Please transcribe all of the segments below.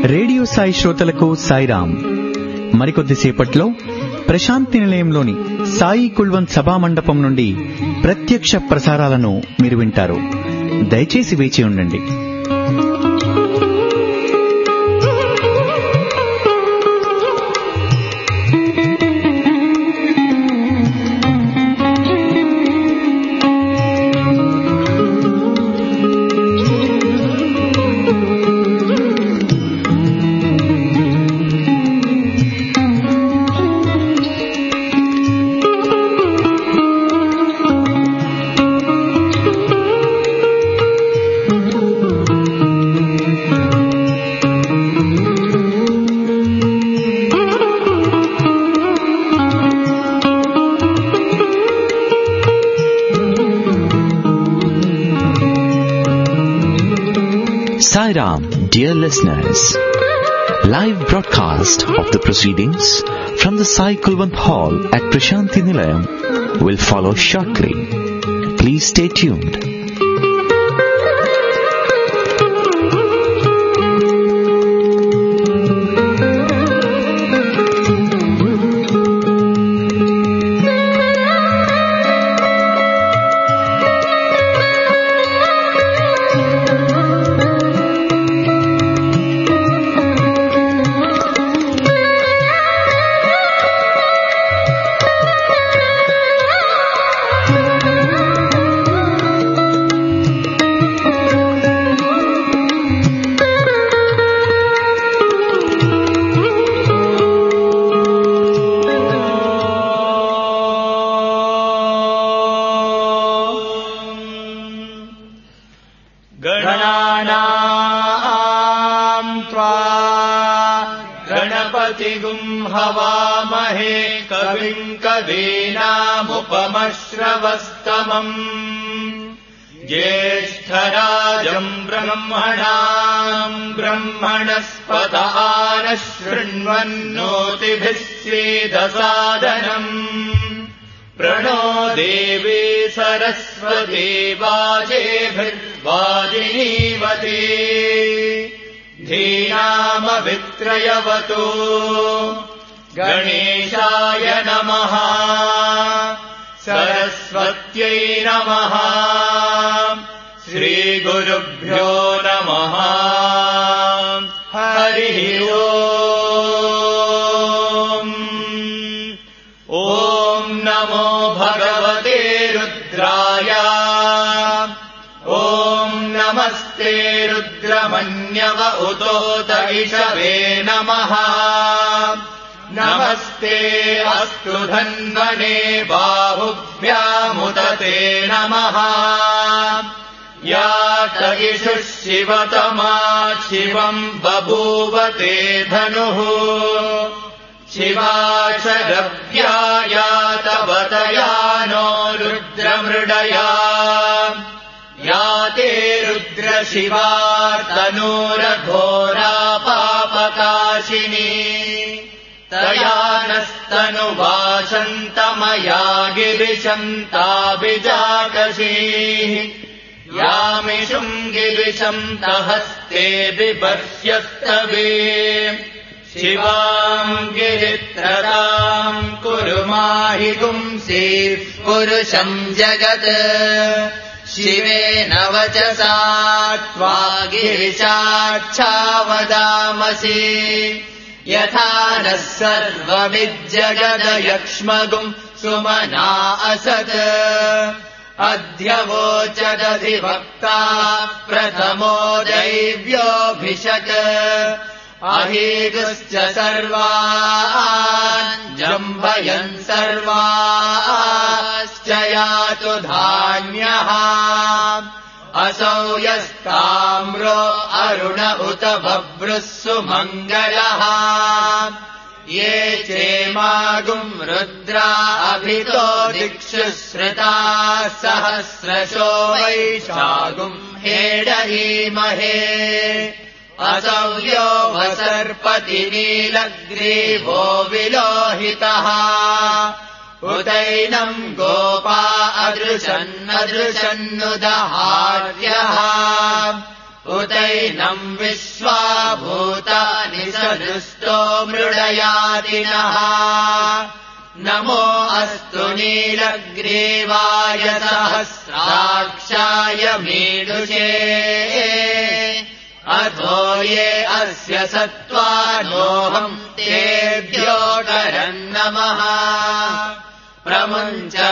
Radio Sai శ్రోతలకు సాయిరాం. మరికొద్దిసేపట్లో ప్రశాంతి నిలయంలోని సాయి కుల్వంత్ సభా మండపం నుండి ప్రత్యక్ష ప్రసారాలను మీరు వింటారు. దయచేసి వేచి ఉండండి. Sairam, dear listeners, live broadcast of the proceedings from the Sai Kulwant Hall at Prashanti Nilayam will follow shortly. Please stay tuned. उपमश्रवस्तमम् ज्येष्ठराजम् ब्रह्मणाम् ब्रह्मणस्पत आनः शृण्वन्नोतिभिः सीदसादनम् प्रणो देवी सरस्वती वाजेभिर्वाजिनीवती धीनामभित्रयवतु गणेशाय नमः सरस्वत्यै नमः श्रीगुरुभ्यो नमः हरिः ओम् ॐ नमो भगवते रुद्राय ॐ नमस्ते रुद्रमन्यव उतोत इषवे नमः नमस्ते अस्तु धन्वने बाहुभ्यामुदते नमः या त इषुः शिवतमा शिवम् बभूवते धनुः शिवा शरव्या या तव तया नो रुद्रमृडया या ते रुद्रशिवा तनूरघोरा पापकाशिनी तया नस्तनुवासन्तमया गिरिशन्ताभिजाकशीः यामिषुम् गिरिशन्तहस्ते बिभर्ष्यस्तवे शिवाम् गिरित्रताम् कुरु माहि पुंसीः पुरुषम् जगत् शिवेन वचसा त्वा गिरिशाच्छावदामसि यथा नः सर्वमिज्जगदयक्ष्मगुम् सुमना असत् अद्य वोचदधिभक्ता प्रथमो दैव्योऽभिषक् अहीगुश्च सर्वान् जम्भयन् सर्वाश्च यातु धान्यः असौ यस्ताम्रो अरुण उत बभ्रुः सुमङ्गलः ये चेमागुम् रुद्रा अभितो दिक्षु श्रुताः सहस्रशो वैशागुम् हेडहीमहे असौ यो वसर्पति नीलग्रीवो विलोहितः उदैनम् गोपा अदृशन्नदृशन्नुदहार्यः उत उतैनम् विश्वा भूतानि सदृष्टो मृडयादिनः नमो अस्तु नीलग्रीवाय सहस्राक्षाय मीडुषे अथो ये अस्य सत्त्वानोऽहम् तेभ्यो करन्नमः प्रमुञ्च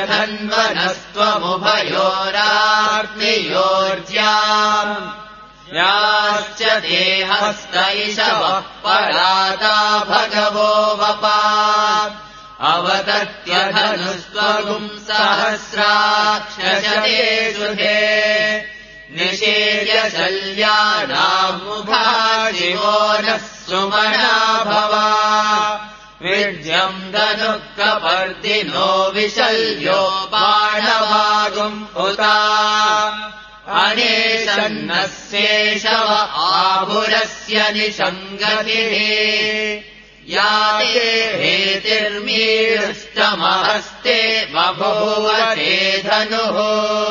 धन्वनस्त्वमुभयोराग्नियोर्ज्याम् याश्च देहस्त इषवः पराता भगवो वपा अवतत्य धनुस्त्वगुम् सहस्राक्षशते सुधे निषेव्य शल्यानामुखा शिवो नः सुमना भवा विद्यम् धनुः कपर्दिनो विशल्यो बाणवागुम् उता अनेशन्नस्येषव आभुरस्य निषङ्गतिः या ते हेतिर्मीष्टमहस्ते बभूव ते धनुः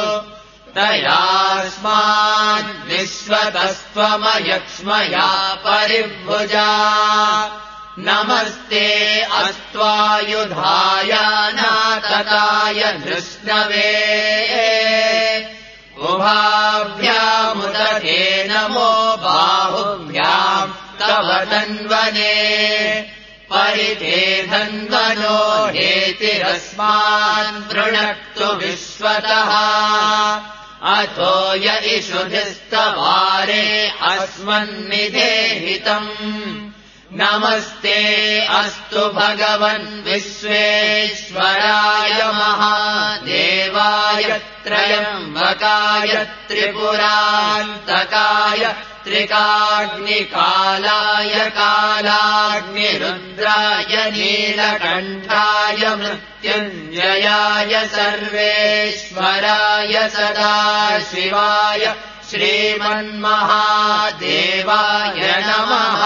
तयास्माद्विश्वतस्त्वमयक्ष्मया परिभुजा नमस्ते अस्त्वायुधायानातताय धृष्णवे उभाभ्यामुदते नमो बाहुभ्याम् तव धन्वने परिते धन्वनो हेतिरस्मान् वृणक्तु विश्वतः अथो य इषुधिस्तवारे अस्मन्निधेहितम् नमस्ते अस्तु भगवन् विश्वेश्वराय महादेवाय त्रयम्बकाय त्रिपुरान्तकाय त्रिकाग्निकालाय कालाग्निरुद्राय नीलकण्ठाय मृत्युञ्जयाय सर्वेश्वराय सदाशिवाय श्रीमन्महादेवाय नमः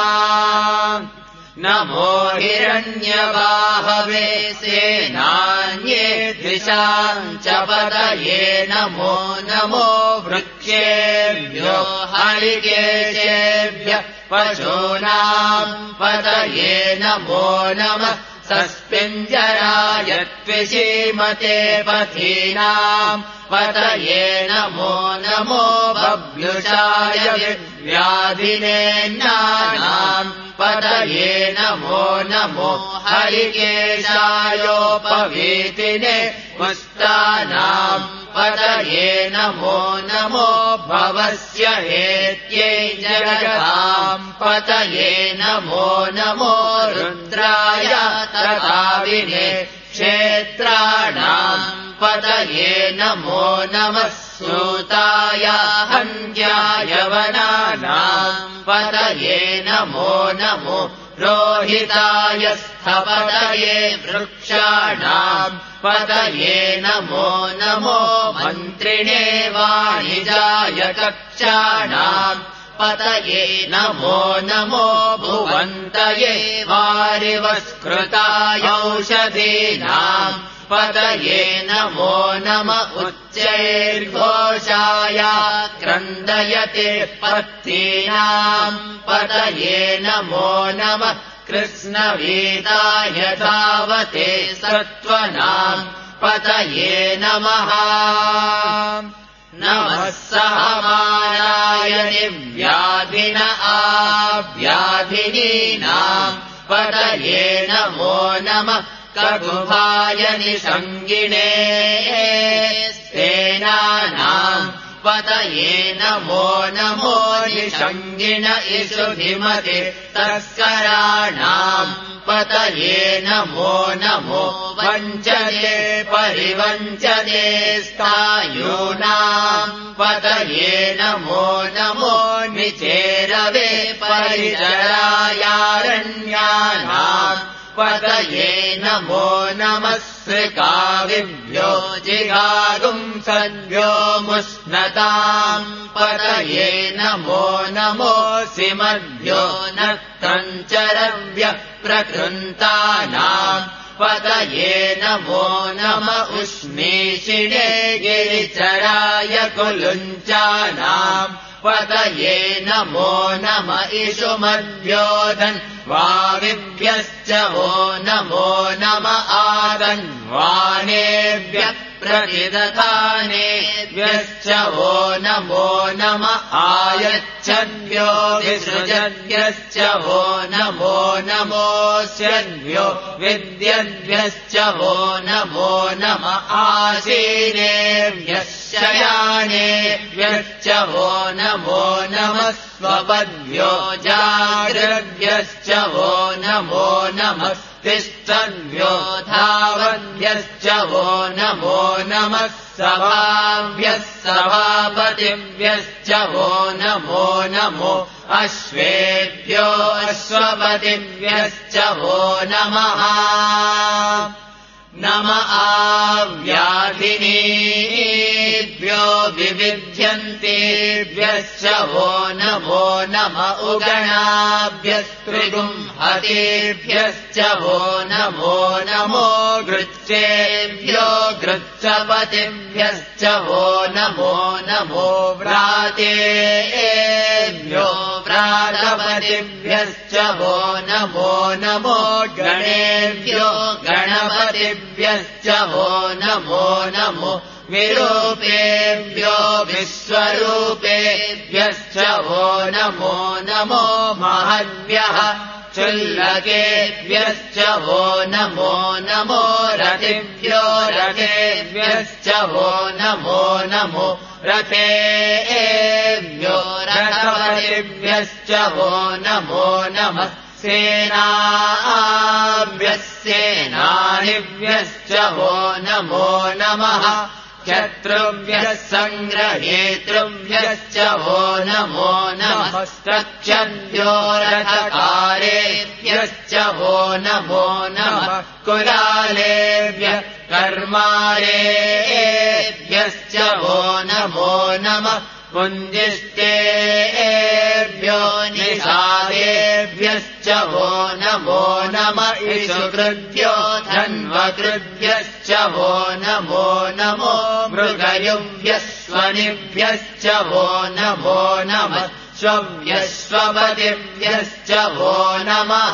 नमो हिरण्यबाहवे सेनान्ये द्विषाम् च पतये नमो नमो वृक्षेभ्यो हरिकेशेभ्यः पशूनाम् पतये नमो नमः सस्पिञ्जराय त्विषीमते पथीनाम् पतये नमो नमो बभ्युषाय व्याधिनेन्नानाम् पतये नमो नमो हरिकेशायोपवीतिने पुस्तानाम् पतये नमो नमो भवस्य हेत्यै जगताम् पतये नमो नमो रुद्राय तथाविने क्षेत्राणाम् पतये नमो नमः सूताय हन्त्याय वनानाम् पतये नमो नमो रोहिताय स्थपतये वृक्षाणाम् पतये नमो नमो मन्त्रिणे वाणिजाय कक्षाणाम् पतये नमो नमो भुवन्तये वारिवस्कृताय औषधीनाम् पतये नमो नम उच्चैर्घोषाय क्रन्दयते पत्तीनाम् पतये नमो नमः कृष्णवीताय धावते सत्त्वनाम् पतये नमः नमः सहमानाय निव्याधिन आव्याधिनीनाम् पतये नमो नमः कगुभाय निषङ्गिणे सेनानाम् पतये नमो नमो निषङ्गिण इषुधिमते तस्कराणाम् पतये नमो नमो वञ्चने परिवञ्चने स्थायूनाम् पतये नमो नमो निचेरवे परिचरायारण्यानाम् पतये नमो नमः श्रिकाविभ्यो जिगागुम् सद्भ्यो मुष्णताम् पतये नमो नमो सिमद्भ्यो नक्तञ्चरभ्य प्रकृन्तानाम् पतये नमो नम उष्णीषिणे गिरिचराय कुलुञ्चानाम् पतये नमो नम इषुमद्योधन् वाविभ्यश्च वो नमो नम आदन्वानेभ्यः प्रतिदधानेभ्यश्च वो नमो नम आयच्छद्भ्यो विसृजद्भ्यश्च वो नमो नमोऽस्यद्भ्यो विद्यद्भ्यश्च वो नमो नम आसीनेभ्यः शयानेभ्यश्च वो नमो नमः स्वपद्भ्यो जाग्रद्भ्यश्च वो नमो नमः तिष्ठद्भ्यो धावद्भ्यश्च वो नमो नमः सभाभ्यः सभापतिभ्यश्च वो नमो नमो अश्वेभ्यो अश्वपतिभ्यश्च वो नमः नम आव्याधिनीभ्यो विविध्यन्तेभ्यश्च वो नमो नम उगणाभ्यस्त्रिगुंहतेभ्यश्च वो नमो नमो गृच्छेभ्यो गृच्छपतिभ्यश्च वो नमो नमो व्रातेभ्यो व्रातपतिभ्यश्च वो नमो नमो गणेभ्यो गणपतिभ्यश्च वो नमो नमो विरूपेभ्यो विश्वरूपेभ्यश्च वो नमो नमो महद्भ्यः चुल्लकेभ्यश्च वो नमो नमो रथेभ्यो रथेभ्यश्च वो नमो नमो रथेभ्यो रथपतिभ्यश्च वो नमो नमः सेनाभ्यः सेनानिभ्यश्च वो नमो नमः शत्रुभ्यः सङ्ग्रहेतृभ्यश्च वो नमो नमः रक्षद्भ्यो रथकारेभ्यश्च वो नमो नमः कुलालेभ्यः कर्मारेभ्यश्च वो नमो नमः पुञ्जिष्टेभ्यो निषादेभ्यश्च वो नमो नमः इषुकृभ्यो धन्वकृभ्यश्च वो नमो नमो मृगयुभ्यः स्वनिभ्यश्च वो नमो नमः स्वभ्यश्वपतिभ्यश्च वो नमः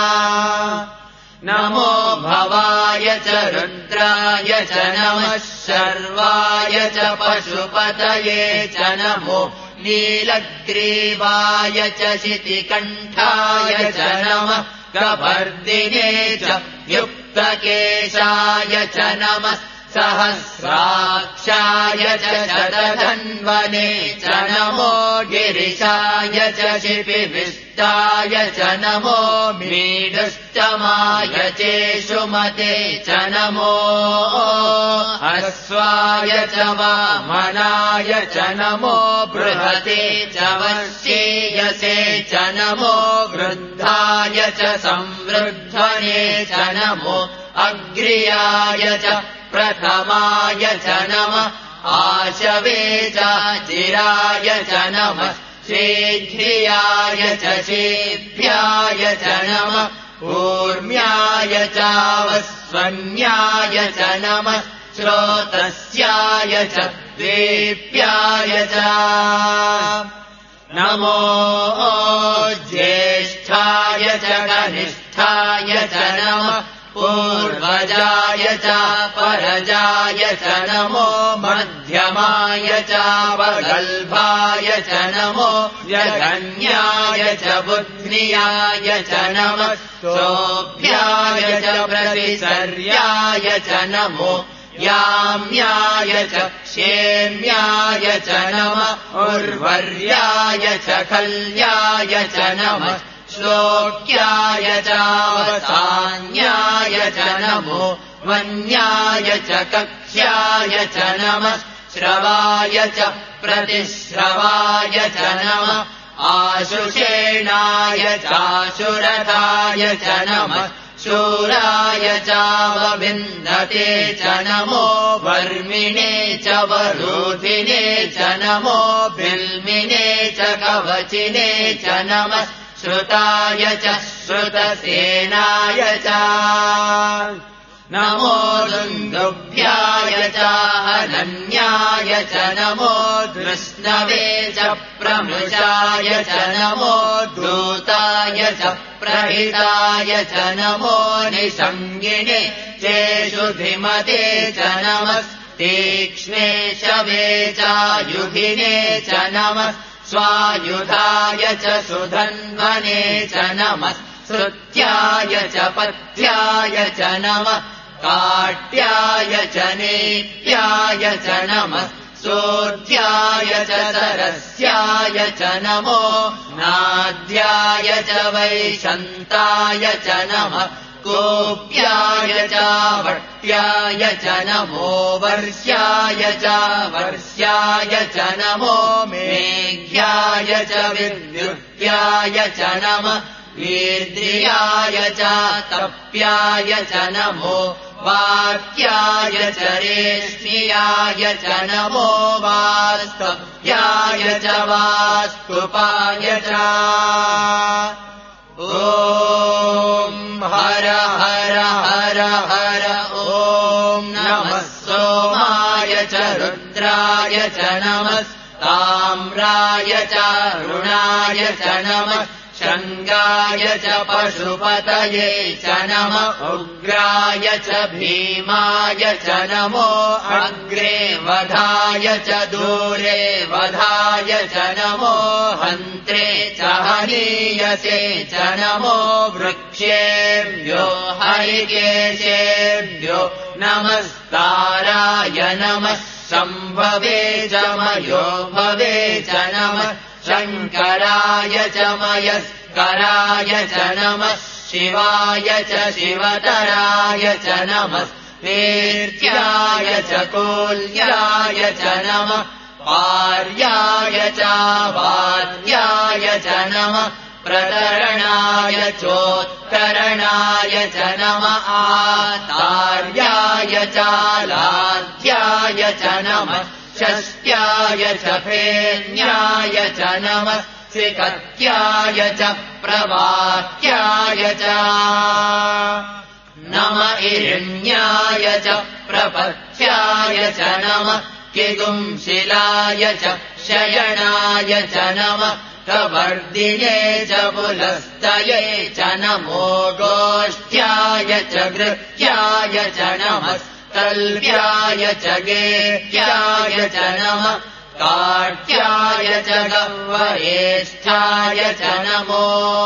नमो भवाय च रुद्राय च नमः शर्वाय च पशुपतये च नमो नीलग्रीवाय च शितिकण्ठाय च नमः कपर्दिने च युक्तकेशाय च नमः सहस्राक्षाय च शतधन्वने च नमो गिरिशाय च शिपिविष्टाय च नमो मीडुष्टमाय चेषुमते च नमो अश्वाय च वामनाय च नमो बृहते च वश्येयसे च नमो वृद्धाय च संवृद्धने च नमो अग्र्याय च प्रथमाय च नमः आशवे च चिराय च नमः शीघ्रियाय च शेभ्याय च नमः ऊर्म्याय च वस्वन्याय च नमः श्रोतस्याय च द्वीप्याय च नमो ज्येष्ठाय च कनिष्ठाय च नमः पूर्वजाय च परजाय च नमो मध्यमाय च वगल्भाय च नमो जघन्याय च बुध्न्याय च नमः सोऽभ्याय च प्रतिसर्याय च नमो याम्याय च क्षेम्याय च नमः उर्वर्याय च खल्याय च नमः श्लोक्याय चावसान्याय च नमो वन्याय च कक्ष्याय च नमः श्रवाय च प्रतिश्रवाय च नमः आशुषेणाय चाशुरथाय च नमः शूराय चावविन्दते च नमो वर्मिणे च वरूधिने च नमो बिल्मिने च कवचिने च नमः श्रुताय च श्रुतसेनाय च नमो दुन्दुभ्याय च अनन्याय च नमो कृष्णवे च प्रमृषाय च नमो दूताय च प्रहिताय च नमो निषङ्गिणे चेषु धिमते च नमः तीक्ष्णे शवे चायुधिने च नमः स्वायुधाय च सुधन्वने च नमः श्रुत्याय च पथ्याय च नमः काट्याय च नेप्याय च नमः सोऽध्याय च सरस्याय च नमो नाद्याय च वैशन्ताय च नमः कोप्याय च वट्याय च नमो वर्ष्याय च वर्ष्याय च नमो मेघ्याय च विद्युत्याय च नमः वीर्याय च तप्याय च नमो वाक्याय च रेष्म्याय च नमो वास्तव्याय च वास्तुपाय च ॐ हर हर हर हर ॐ नमः सोमाय च रुद्राय च नमः ताम्राय च रुणाय च नमः शङ्गाय च पशुपतये च नमः उग्राय च भीमाय च नमो अग्रे वधाय च दूरे वधाय च नमो हन्त्रे च हनीयसे च नमो वृक्षेभ्यो हरिकेशेभ्यो नमस्ताराय नमः शम्भवे च मयो भवे च नमः शङ्कराय च मयस्कराय च नमः शिवाय च शिवतराय च नमः वीर्याय च कोल्याय च नमः पार्याय च वार्याय च नमः प्रतरणाय चोत्तरणाय च नमः आतार्याय च लाध्याय च नमः षष्ट्याय च फेन्याय च नमः त्रिकत्याय च प्रवाक्याय च नम इरण्याय च प्रपथ्याय च नमः किगुंशिलाय च शयनाय च नमः कवर्दिने च पुलस्तये च नमो गोष्ठ्याय च गृह्याय च नमः कल्प्याय च गेह्याय च नमः काट्याय च गह्वरेष्ठाय च नमो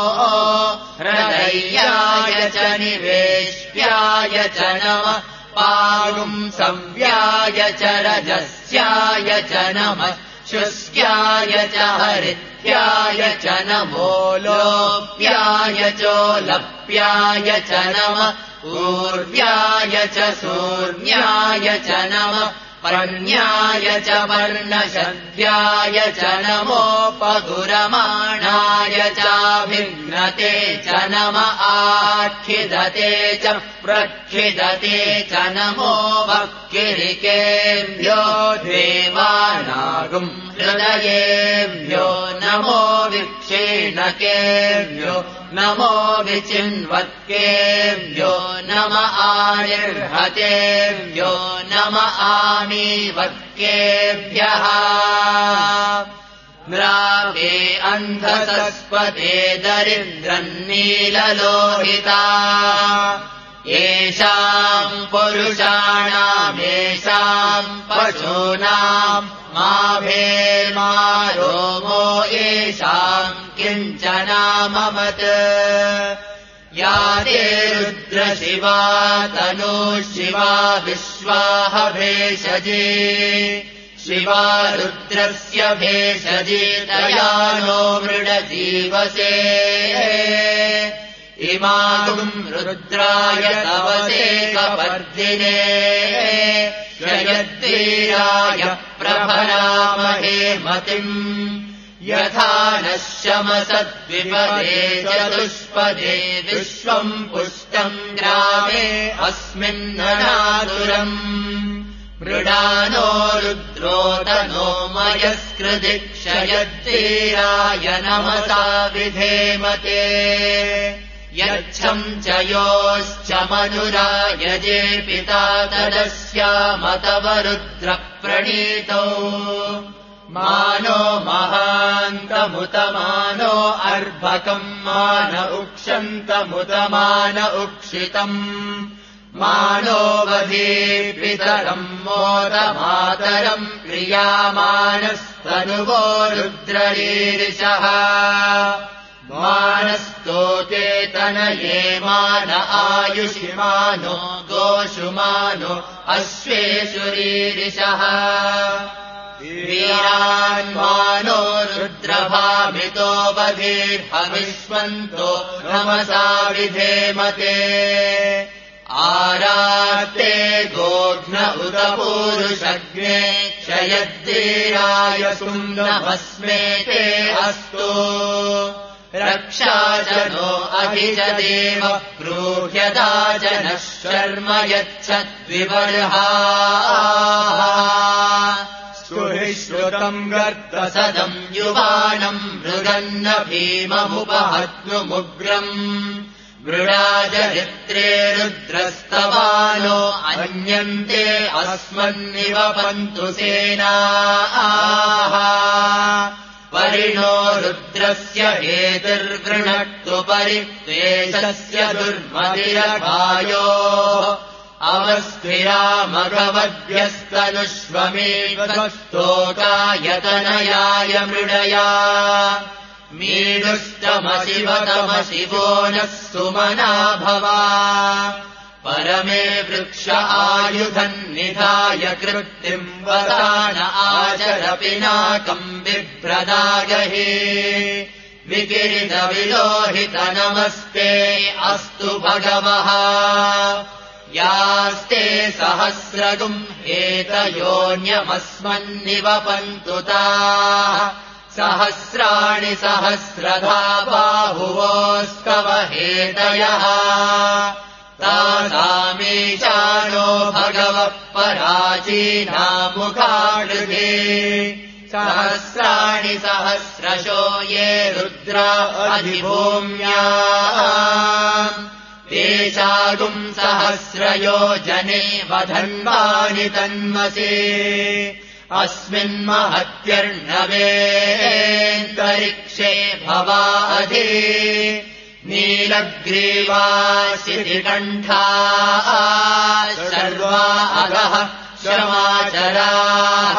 हृदयाय च निवेश्याय च नमः पागुंसव्याय च रजस्याय च नमः शुष्क्याय च हरित्याय च नमो लोप्याय चोलप्याय च नमः ऊर्व्याय च सूर्ण्याय च नमः पर्ण्याय च वर्णशद्याय च नमो पगुरमाणाय चाभिघ्नते च नमः आख्यदते च प्रख्यदते च नमो वक्किरिकेभ्यो देवानागुं हृदयेभ्यो नमो विक्षीणकेभ्यो नमो विचिन्वत्केभ्यो नम आनिर्हतेभ्यो नम आमीवत्केभ्यः म्रावे अन्धसस्पते दरिद्रन्नीललोहिता येषाम् पुरुषाणामेषाम् पशूनाम् माभेर्मारोमो येषाम् किञ्चनामवत् या ते रुद्रशिवा तनुः शिवा विश्वाह भेषजे शिवा रुद्रस्य भेषजे तया नो मृडजीवसे इमागुम् रुद्राय तवसे कपर्दिने जयद्वीराय प्रभरामहे मतिम् यथा नः शमसद्विपदे चतुष्पदे विश्वम् पुष्टम् ग्रामे अस्मिन्ननातुरम् मृडानो रुद्रोदनो मयस्कृदिक्षयद्वीराय नमसा विधेमते यच्छम् च योश्च मनुरायजे पिता तदस्यामतवरुद्रप्रणीतौ मानो महान्तमुतमानो अर्भकम् मान उक्षन्तमुतमान उक्षितम् मानो वधे पितरम् मोदमातरम् प्रियामानस्तनुवो रुद्ररीरिषः मानस्तोके तनये मान आयुषिमानो गोषुमानो अश्वेषुरीरिषः वीरान्मानो रुद्रभामितो वधेर्हविष्वन्तो नमसा विधेमते आराते गोघ्न उत पूरुषग्ने क्षयद्वीराय सुम्नभस्मेते अस्तु रक्षाजनो अभिजदेव ब्रूह्यदाजनः शर्म यच्छद्विबर्हाः स्तुहिश्रुतम् गर्तसदम् युवानम् मृगन्न भीममुपहत्नुमुग्रम् मृडाजरित्रे रुद्रस्तवानो अन्यन्ते अस्मन्निवपन्तु सेनाः परिणो रुद्रस्य हेतिर्गृणक्तु परित्वेषस्य दुर्मतिरभायोः अवस्थिरामघवद्भ्यस्तनुष्वमेवस्तोकायतनयाय मृडया मीडुष्टमशिवतमशिवो नः सुमना भवा परमे वृक्ष आयुधम् निधाय कृत्तिम् वदान आचर पिनाकम् बिभ्रदागहे विकिरितविलोहित नमस्ते अस्तु भगवः यास्ते सहस्रगुम् हेतयोऽन्यमस्मन्निवपन्तु ताः सहस्राणि सहस्रधा बाहुवोस्तव हेतयः तासामीशानो भगवः पराचीनामुखाडृगे सहस्राणि सहस्रशो ये रुद्रा अधिभूम्या तेषागुम् सहस्रयोजने वधन्वानि तन्मसे अस्मिन्महत्यर्णवेऽन्तरिक्षे भवाधे नीलग्रीवाशितिकण्ठाः सर्वा अधः श्रमाचराः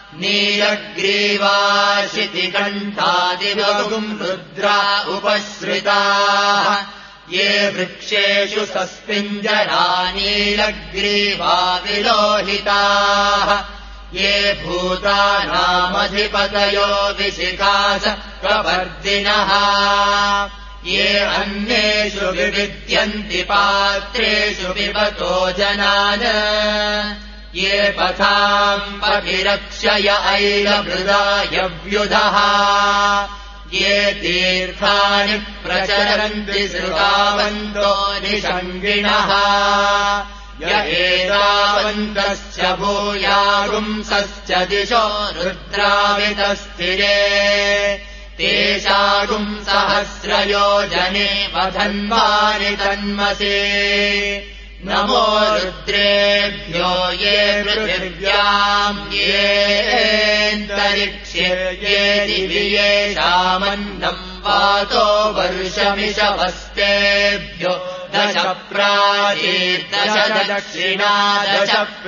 नीलग्रीवाशितिकण्ठादिवगुम् रुद्रा उपश्रिताः ये वृक्षेषु सस्पिञ्जरा नीलग्रीवा विलोहिताः ये भूतानामधिपतयो विशिखास प्रवर्धिनः ये अन्येषु विविद्यन्ति पात्रेषु पिबतो जनान् ये पथाम् पथिरक्षय ऐलमृदायव्युधः ये तीर्थानि प्रचरन्ति श्रुतावन्तो निषङ्गिणः य एतावन्तश्च भूयागुंसश्च दिशो रुद्रावितस्थिरे तेषागुम् सहस्रयोजने वधन्वानि तन्मसे नमो रुद्रेभ्यो ये पृथिव्याम् येऽन्तरिक्षे ये दिवि येषामन्नम् वातो वर्षमिषवस्तेभ्यो दश प्राचीर्दश दक्षिणा दश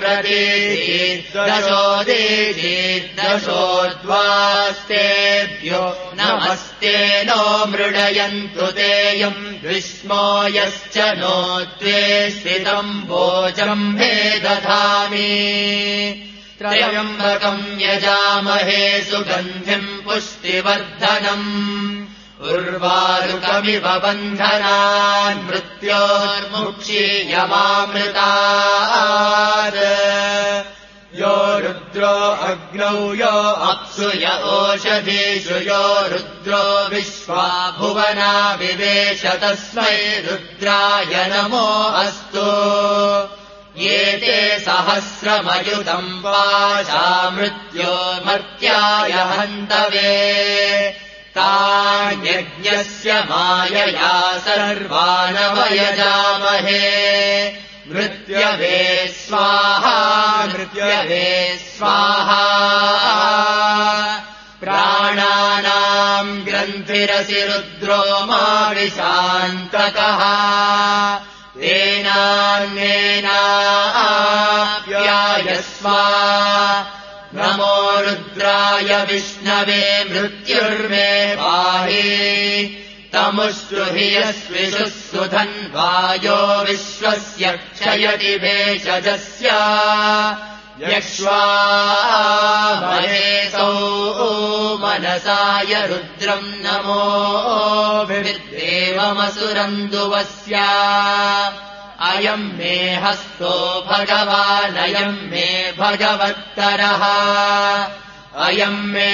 प्रतीर्दशोदेशीर्दशोर्ध्वास्तेभ्यो नमस्ते नो मृडयन्तु तेयम् विष्मो यश्च नो द्वे स्थितम् भोजम् मे दधामि त्रयम्बकम् यजामहे सुगन्धिम् पुष्टिवर्धनम् उर्वारुकमिव बन्धनान् मृत्योर्मुक्षीयमामृतात् यो रुद्रो अग्नौ यो अप्सु य ओषधीषु यो रुद्रो विश्वा भुवना विवेश तस्मै रुद्राय नमो अस्तु ये ते सहस्रमयुतम् वाचा मृत्यो मर्त्याय हन्तवे तान्येतावन्तः यज्ञस्य मायया सर्वानवयजामहे मृत्यवे स्वाहा मृत्यवे स्वाहा प्राणानाम् ग्रन्थिरसि रुद्रो माविशान्तकः तेनान्येनाप्यायस्व नमो रुद्राय विष्णवे मृत्युर्मे पाहि तमुष्टुहि यस्विषुः सुधन्वायो विश्वस्य क्षयति भेषजस्य यक्ष्वामहेसौ मनसाय रुद्रम् नमोभिर्देवमसुरम् दुवस्य अयम् मे हस्तो भगवानयम् मे भगवत्तरः अयम् मे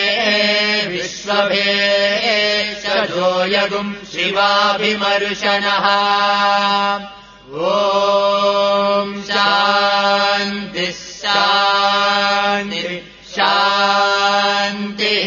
विश्वभेषजो यगुम् शिवाभिमर्शनः ॐ शान्तिः शान्तिः शान्तिः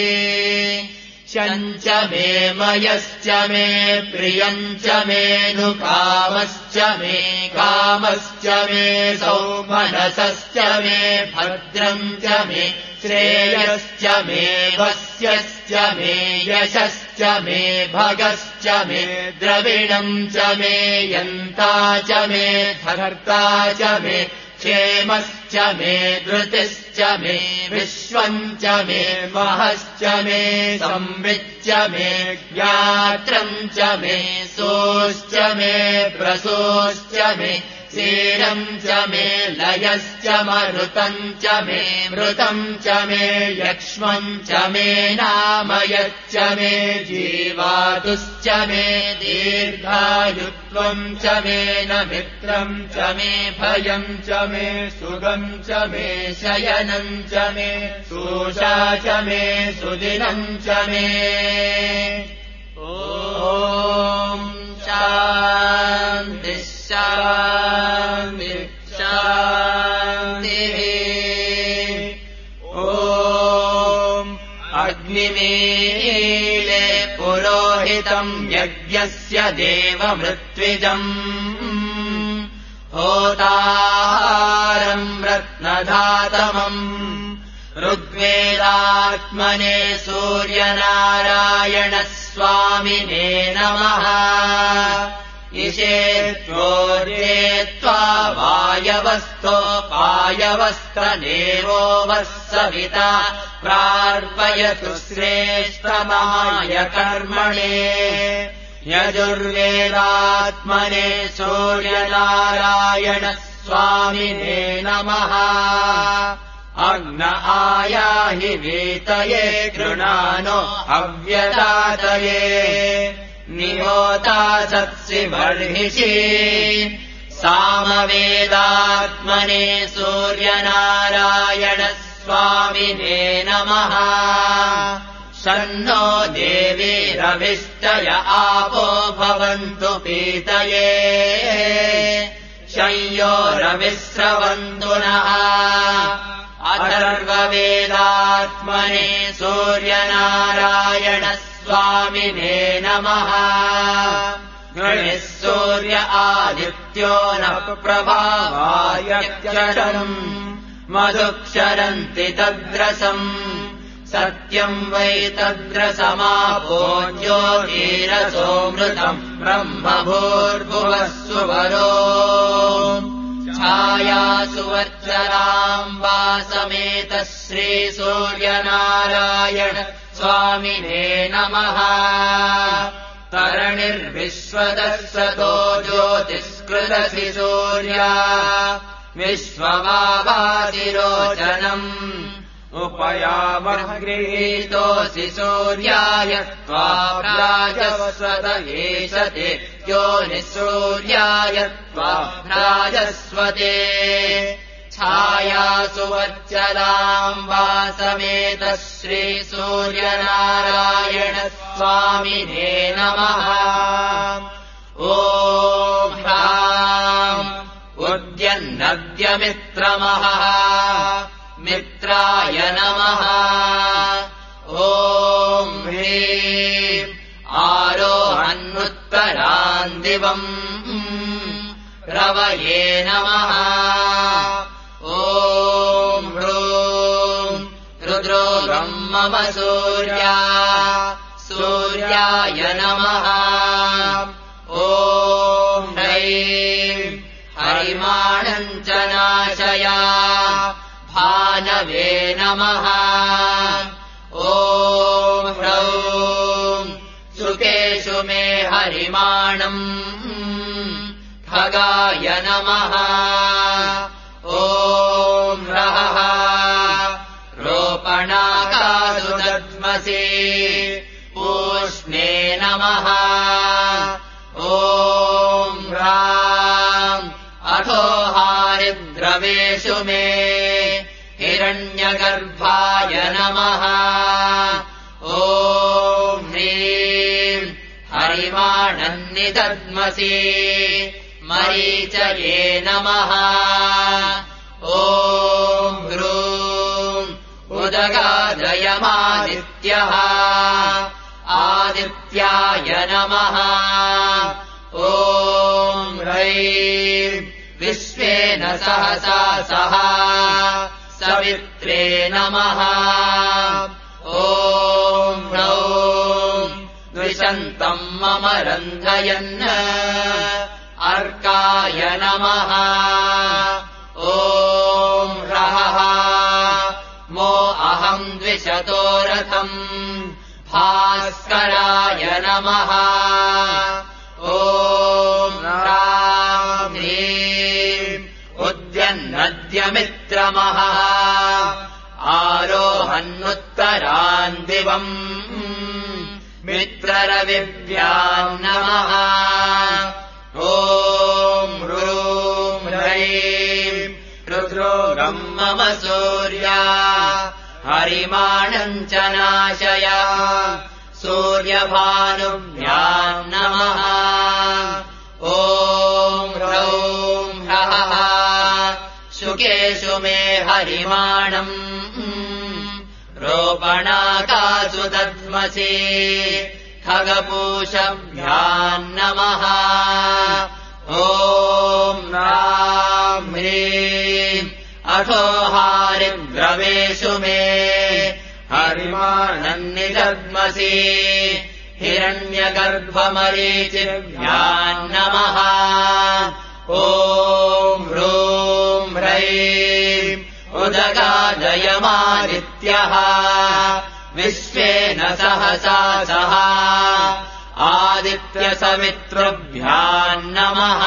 शञ्च मे मयश्च मे प्रियम् च मेऽनुकामश्च मे कामश्च मे सौमनसश्च मे भद्रम् च मे श्रेयश्च मे वस्यश्च मे यशश्च मे भगश्च मे द्रविणम् च मे यन्ता च मे धर्ता च मे क्षेमश्च मे धृतिश्च मे विश्वम् च मे महश्च मे संविच्च मे ज्ञात्रम् च मे सोश्च मे प्रसोश्च मे क्षीरम् च मे लयश्च मरुतम् च मे मृतम् च मे यक्ष्मम् च मे नामयच्च मे जीवातुश्च मे दीर्घायुत्वम् च मे न मित्रम् च मे भयम् च मे सुगम् च मे शयनम् च मे शोषा च मे सुदिनम् च मे ॐ शान्तिः शान्तिः शान्तिः ॐ अग्निमीले पुरोहितम् यज्ञस्य देवमृत्विजम् होतारम् रत्नधातमम् ऋग्वेदात्मने सूर्यनारायणस्वामिने नमः इषेत्वोर्ये त्वा वायवस्तोपायवस्तनेवो वः सविता प्रार्पयतु श्रेष्ठमाय कर्मणे यजुर्वेदात्मने सूर्यनारायण स्वामिने नमः अग्न आयाहि वीतये गृणानो अव्यदातये निहोता सत्सि बर्हिषि सामवेदात्मने सूर्यनारायण स्वामिने नमः शन्नो देवी रविष्टय आपो भवन्तु पीतये शय्यो रविस्रवन्तु नः अथर्ववेदात्मने सूर्यनारायण स्वामिने नमः गणिः सूर्य आदित्यो न प्रभावाय क्षरम् मधुक्षरन्ति तद्रसम् सत्यम् वै तद्रसमापो ज्योतिरसोऽमृतम् ब्रह्म भूर्भुवः सुवरो छायासुवर्चराम्बा समेत श्रीसूर्यनारायण स्वामिने नमः तरणिर्विश्वदर्शतो ज्योतिष्कृतसि सूर्या विश्ववावासिरोचनम् उपयामः गृहीतोऽसि सूर्याय त्वा राजस्वत एषते योनिसूर्याय त्वा राजस्वते छायासुवर्चलाम्बा समेत श्रीसूर्यनारायण स्वामिने नमः ॐ ह्राम् उद्यन्नद्यमित्रमः मित्राय नमः ॐ ह्रीम् दिवम् रवये नमः। ॐ ह्रूं रुद्रो ब्रह्म सूर्या सूर्याय नमः। ॐ ह्रैं हरिमाणञ्चनाशया भानवे नमः। ॐ ह्रौं सुकेषु मे हरिमाणम् खगाय नमः। ॐ ह्रः रोपणाकासु दद्मसि पूष्णे नमः। ॐ ह्रां अथो हारिद्रवेषु मे हिरण्यगर्भाय नमः। ॐ ह्रीं हरिमाणन्निदद्मसि मरीचये नमः। ॐ ह्रूं उदगादयमादित्यः आदित्याय नमः। ॐ ह्रैं विश्वेन सहसा सह सवित्रे नमः। ॐ ह्रौं द्विषन्तम् मम रन्धयन् अर्काय नमः। ॐ ह्रः मो अहम् द्विषतो रथम् भास्कराय नमः। ॐ ह्रां ह्रीं उद्यन्नद्यमित्रमः आरोहन्नुत्तरान् दिवम् मित्ररविभ्याम् नमः। ॐ ह्रूं ह्रैं रुद्रो ब्रह्म सूर्या हरिमाणञ्चनाशय सूर्यभानुभ्याम् नमः। ॐ ह्रौं ह्रः शुकेषु मे हरिमाणम् रोपणाकासु दद्मसि खगपूषभ्याम् नमः। ॐ ह्रां ह्रीं अथो हारिद्रवेषु मे हरिमाणन्निदद्मसि हिरण्यगर्भमरीचिभ्याम् नमः। ॐ ह्रूं ह्रैं उदगादयमादित्यः विश्वेन सहसा सह आदित्यसमितृभ्याम् नमः।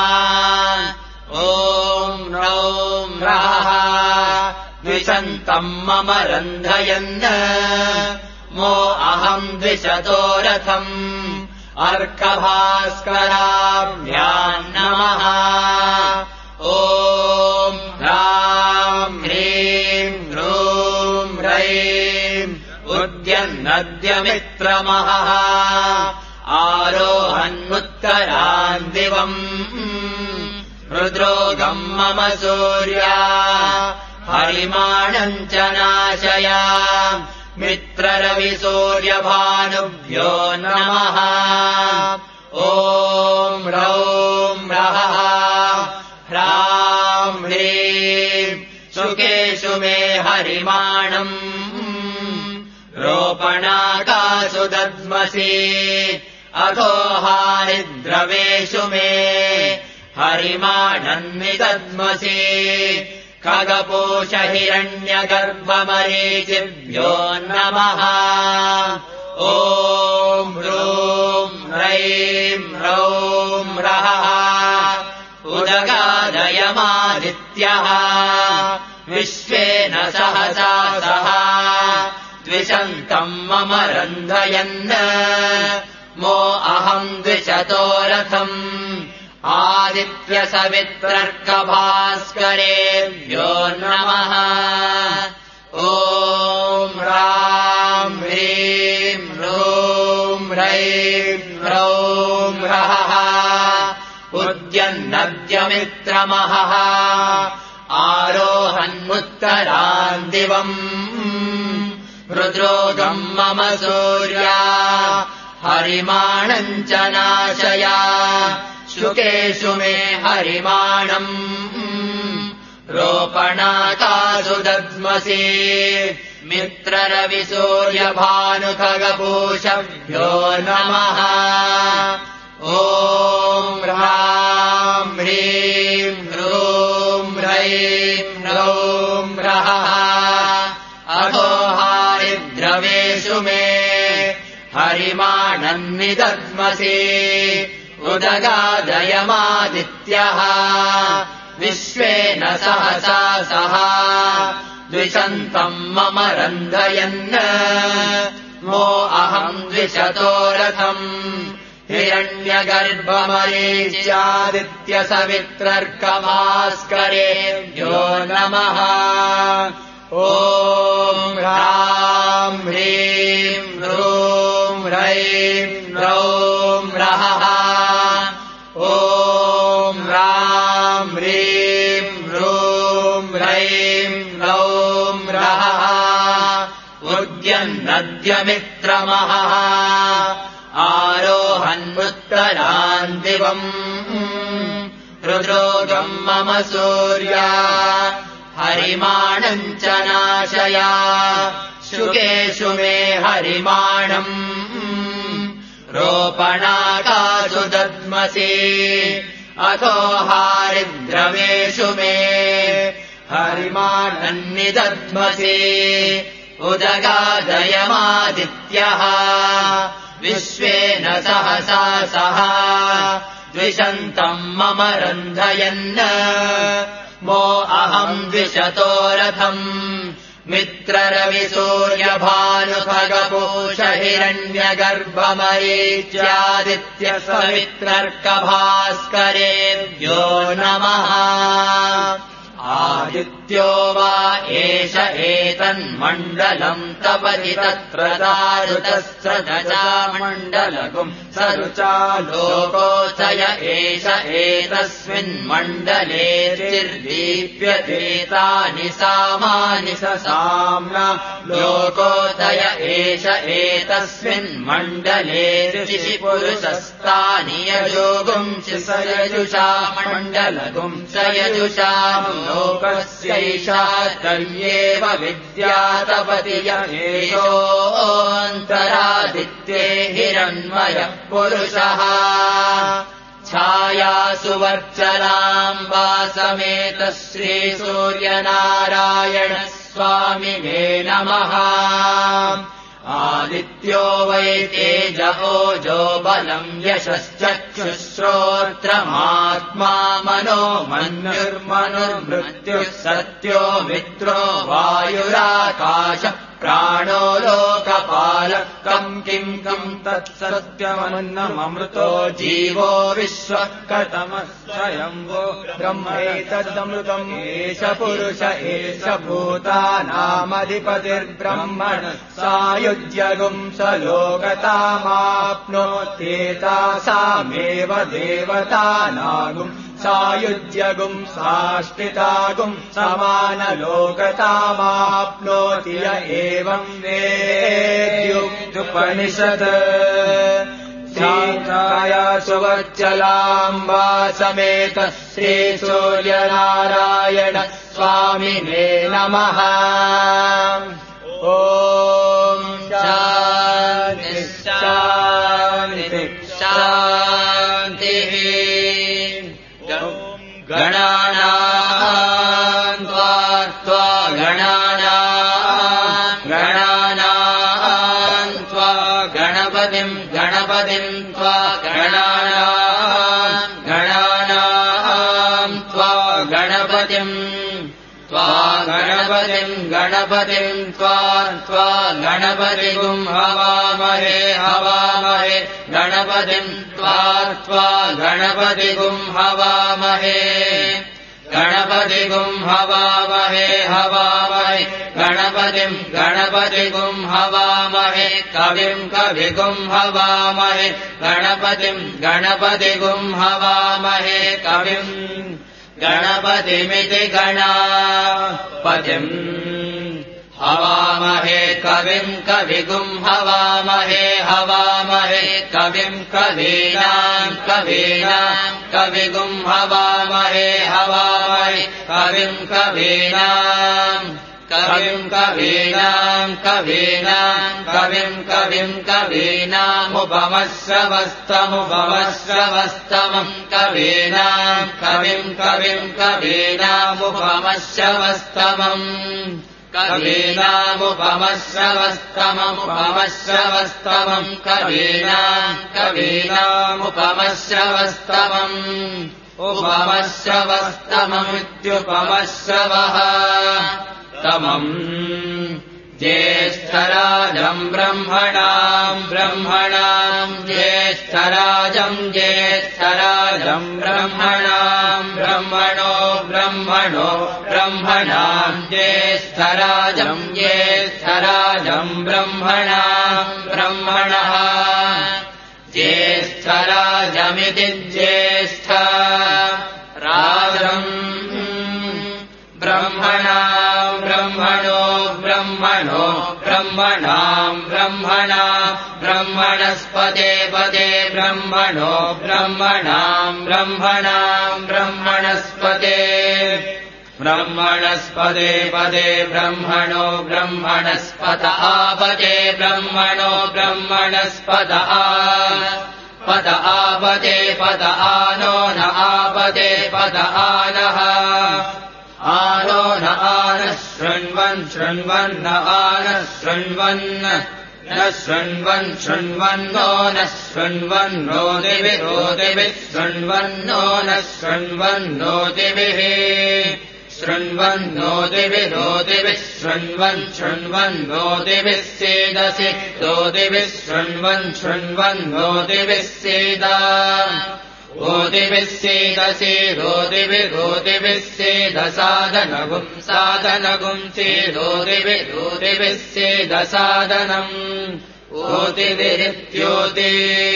ॐ ह्रौं ह्रः द्विषन्तम् मम रन्धयन् मो अहम् द्विषतो रथम् अर्कभास्कराभ्याम् नमः। ॐ ह्रां ह्रीं ह्रूं ह्रैं उद्यन्नद्यमित्रमः आरोहन्नुत्तरान् दिवम् रुद्रोगम् मम सूर्या हरिमाणञ्चनाशय मित्ररविसूर्यभानुभ्यो नमः। ॐ ह्रौं ह्रः ह्रां ह्रीं शुकेषु मे हरिमाणम् रोपणाकासु दद्मसि अथो हारिद्रवेषु मे हरिमाणन्निदद्मसि खगपूष हिरण्यगर्भमरीचिभ्यो नमः। ॐ ह्रूं ह्रैं ह्रौं ह्रः उदगादयमादित्यः विश्वेन सहसा सह द्विषन्तम् मम रन्धयन् मो अहम् द्विषतो रथम् आदित्यसवित्रर्कभास्करेभ्यो नमः। ॐ ह्रां ह्रीं ह्रूं ह्रैं ह्रौं ह्रः उद्यन्नद्यमित्रमः आरोहन्मुत्तरान् दिवम् रुद्रोगम् मम सूर्या हरिमाणञ्चनाशया शुकेषु मे हरिमाणम् रोपणाकासु दद्मसि मित्ररविसूर्यभानुखगपूषभ्यो नमः ॐ ह्रां ह्रीं ह्रूं ह्रैं ह्रौं ह्रः अधो हारिद्रवेषु मे हरिमाणम् निदद्मसि उदगादयमादित्यः विश्वेन सहसा सह द्विषन्तम् मम रन्धयन् मो अहम् द्विषतो रथम् हिरण्यगर्भमरीच्यादित्यसवित्रर्कभास्करेभ्यो नमः ॐ ह्रां ह्रीं ह्रूं ह्रैं ह्रौं ह्रः ॐ ह्रां ह्रीं ह्रूं ह्रैं ह्रौं ह्रः उद्यन्नद्यमित्रमहः आरोहन्मुत्तरान्दिवम् हृद्रोगम् मम सूर्या हरिमाणम् च नाशया शुकेषु मे हरिमाणम् रोपणाकासु दद्मसि अथो हारिद्रवेषु मे हरिमाणम् निदद्मसि उदगादयमादित्यः विश्वेन सहसा सह द्विषन्तम् मम रन्धयन् मो अहम् द्विषतो रथम् मित्ररविसूर्यभानुखगपूष हिरण्यगर्भमरीच्यादित्यसवित्रर्कभास्करेभ्यो नमः आदित्यो वा एष एतन्मण्डलम् तपति तत्र दारुतस्रजसा मण्डलगुम् सरुचा लोकोऽसय एष एतस्मिन्मण्डले चिर्दीप्यते तानि सामानि ससाम्ना लोकोदय एष एतस्मिन्मण्डले ऋषिपुरुषस्तानि यजोगुंसि स यजुषा मण्डलगुम् स यजुषा लोकस्यैषा तर्येव विद्यातपति एषोऽन्तरादित्ये हिरण्मयः पुरुषः छायासु वर्चलाम् वासमेतः श्रीसूर्यनारायण स्वामी मे नमः आदित्यो वै तेज ओजो बलम् यशश्चक्षुश्रोत्रमात्मा मनो मन्युर्मनुर्मृत्युः सत्यो मित्रो वायुराकाश प्राणो लोकपालः कम् किम् कम् तत्सत्यमन्नममृतो जीवो विश्वः कतमः स्वयम्भो ब्रह्मैतदमृतम् एष पुरुष एष भूतानामधिपतिर्ब्रह्मण सायुज्यगुम् स लोकतामाप्नोत्येतासामेव देवतानागुम् सायुज्यगुम् साष्टितागुम् समानलोकतामाप्नोति य एवम् वेद्युक्तुपनिषत् छायासु वर्चलाम् वासमेतः श्रीसूर्यनारायण स्वामी मे नमः ॐ शान्तिः शान्तिः शान्तिः गणानाम् त्वा गणानाम् त्वा गणपतिम् त्वा गणानाम् त्वा गणपतिम् त्वा गणपतिगुम् हवामहे गणपतिम् त्वा गणपतिगुम् हवामहे गणपतिगुम् गणपतिगुम् हवामहे कविगुम् हवामहे गणपतिगुम् हवामहे कविम् गणपतिमिति गणापतिम् हवामहे कविगुम् हवामहे कविम् कवीनाम् कवीनाम् कविगुम् हवामहे हवामहे कविम् कवीनाम् कविम् कवीनाम् कवीनाम् कविम् कविम् कवीनामुपमश्रवस्तमुपमश्रवस्तमम् कवीनाम् कविम् कविम् कवीनामुपमश्रवस्तमम् कवीनामुपमश्रवस्तममुपमश्रवस्तमम् कवीनाम् कवीनामुपमश्रवस्तमम् उपमश्रवस्तममित्युपमश्रवः तमम् ज्येष्ठराजम् ब्रह्मणाम् ब्रह्मणाम् ज्येष्ठराजम् ज्येष्ठराजम् ब्रह्मणाम् ब्रह्मणो ब्रह्मणो ब्रह्मणाम् ज्येष्ठराजम् ज्येष्ठराजम् ब्रह्मणाम् ब्रह्मणः ज्येष्ठराजमिति ज्येष्ठ राजम् ब्रह्मणाम् ब्रह्मणो ब्रह्मणो ब्रह्मणाम् ब्रह्मणा ब्रह्मणस्पते पदे ब्रह्मणो ब्रह्मणाम् ब्रह्मणाम् ब्रह्मणस्पते ब्रह्मणस्पदे पदे ब्रह्मणो ब्रह्मणस्पत आपदे ब्रह्मणो ब्रह्मणस्पत पद आपदे पद आनो न आपदे पद आनः आनो न आनः शृण्वन् शृण्वन्न आनः शृण्वन् न शृण्वन् शृण्वन्नो न शृण्वन्नो दिविरोदिभिः शृण्वन्नो न शृण्वन्नो दिभिः शृण्वन्नो दिविरोदिभिः शृण्वन् शृण्वन्नो दिभिः सीदसि दोदिभिः शृण्वन् शृण्वन्नो दिभिः सीदा ओदिभिः सीदसि रोदिभिः सीदसादनगुम् सादनगुम् सीदोदिभिः सीदसादनम् ओदिभिरित्योति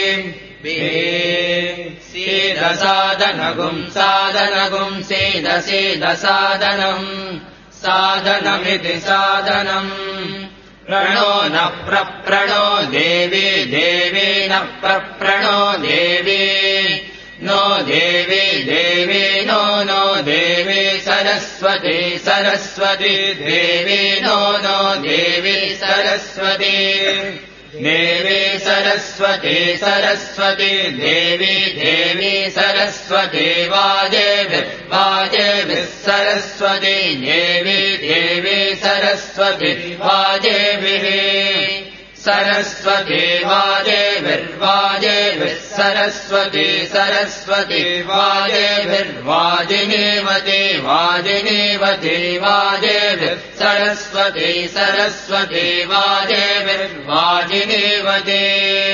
सीदसादनगुम् सादनगुम् सीदसादनम् सादनमिति सादनम् प्रणो न प्रप्रणो देवी देवी न प्रप्रणो देवी नो देवी देवी नो नो देवी सरस्वती सरस्वती देवी नो नो देवी सरस्वती देवी सरस्वती सरस्वती देवी देवी सरस्वती वाजेभिः सरस्वती देवी देवी सरस्वती वाजेभिः सरस्वती वाजेभिर्वाजेभिः सरस्वती सरस्वती वाजेभिर्वाजिनीवती वाजिनीवती वाजेभिः सरस्वती सरस्वती वाजेभिर्वाजिनीवती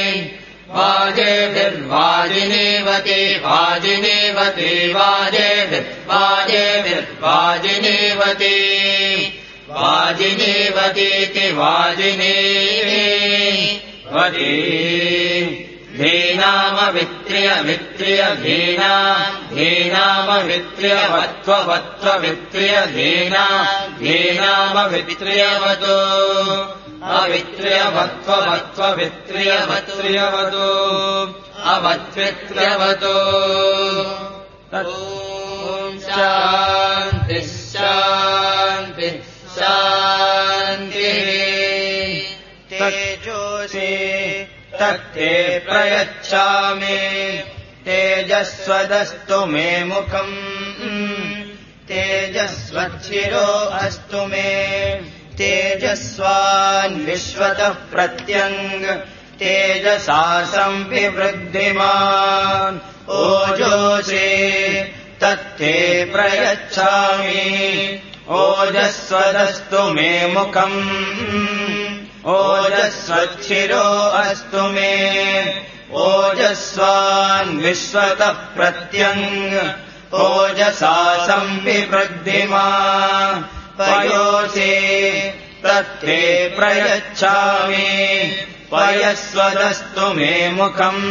वाजेभिर्वाजिनीवती वाजिनीवती वाजेभिर्वाजिनीवती वाजिनीवतीति वाजिनीवती धीनामवित्र्यवित्र्य धीना धीनामवित्र्यवत्ववत्ववित्र्य धीना धीनामवित्र्यवतो अवित्र्यवत्ववत्ववित्र्यवत्र्यवतो अवत्वित्र्यवतो शान्तिः शान्तिः शान्तिः तेजोषि तत्ते प्रयच्छामि तेजस्वदस्तु मे मुखम् तेजस्वच्छिरो अस्तु मे तेजस्वान् विश्वतः प्रत्यङ्ग तेजसा संविवृद्धिमान् ओजोषि तत्ते प्रयच्छामि ओजस्वदस्तु मे मुखम् ओजस्वच्छिरो अस्तु मे ओजस्वान् विश्वतः प्रत्यङ्ग ओजसा संविवृद्धिमान् पयोषि तत्ते प्रयच्छामि पयस्वदस्तु मे मुखम्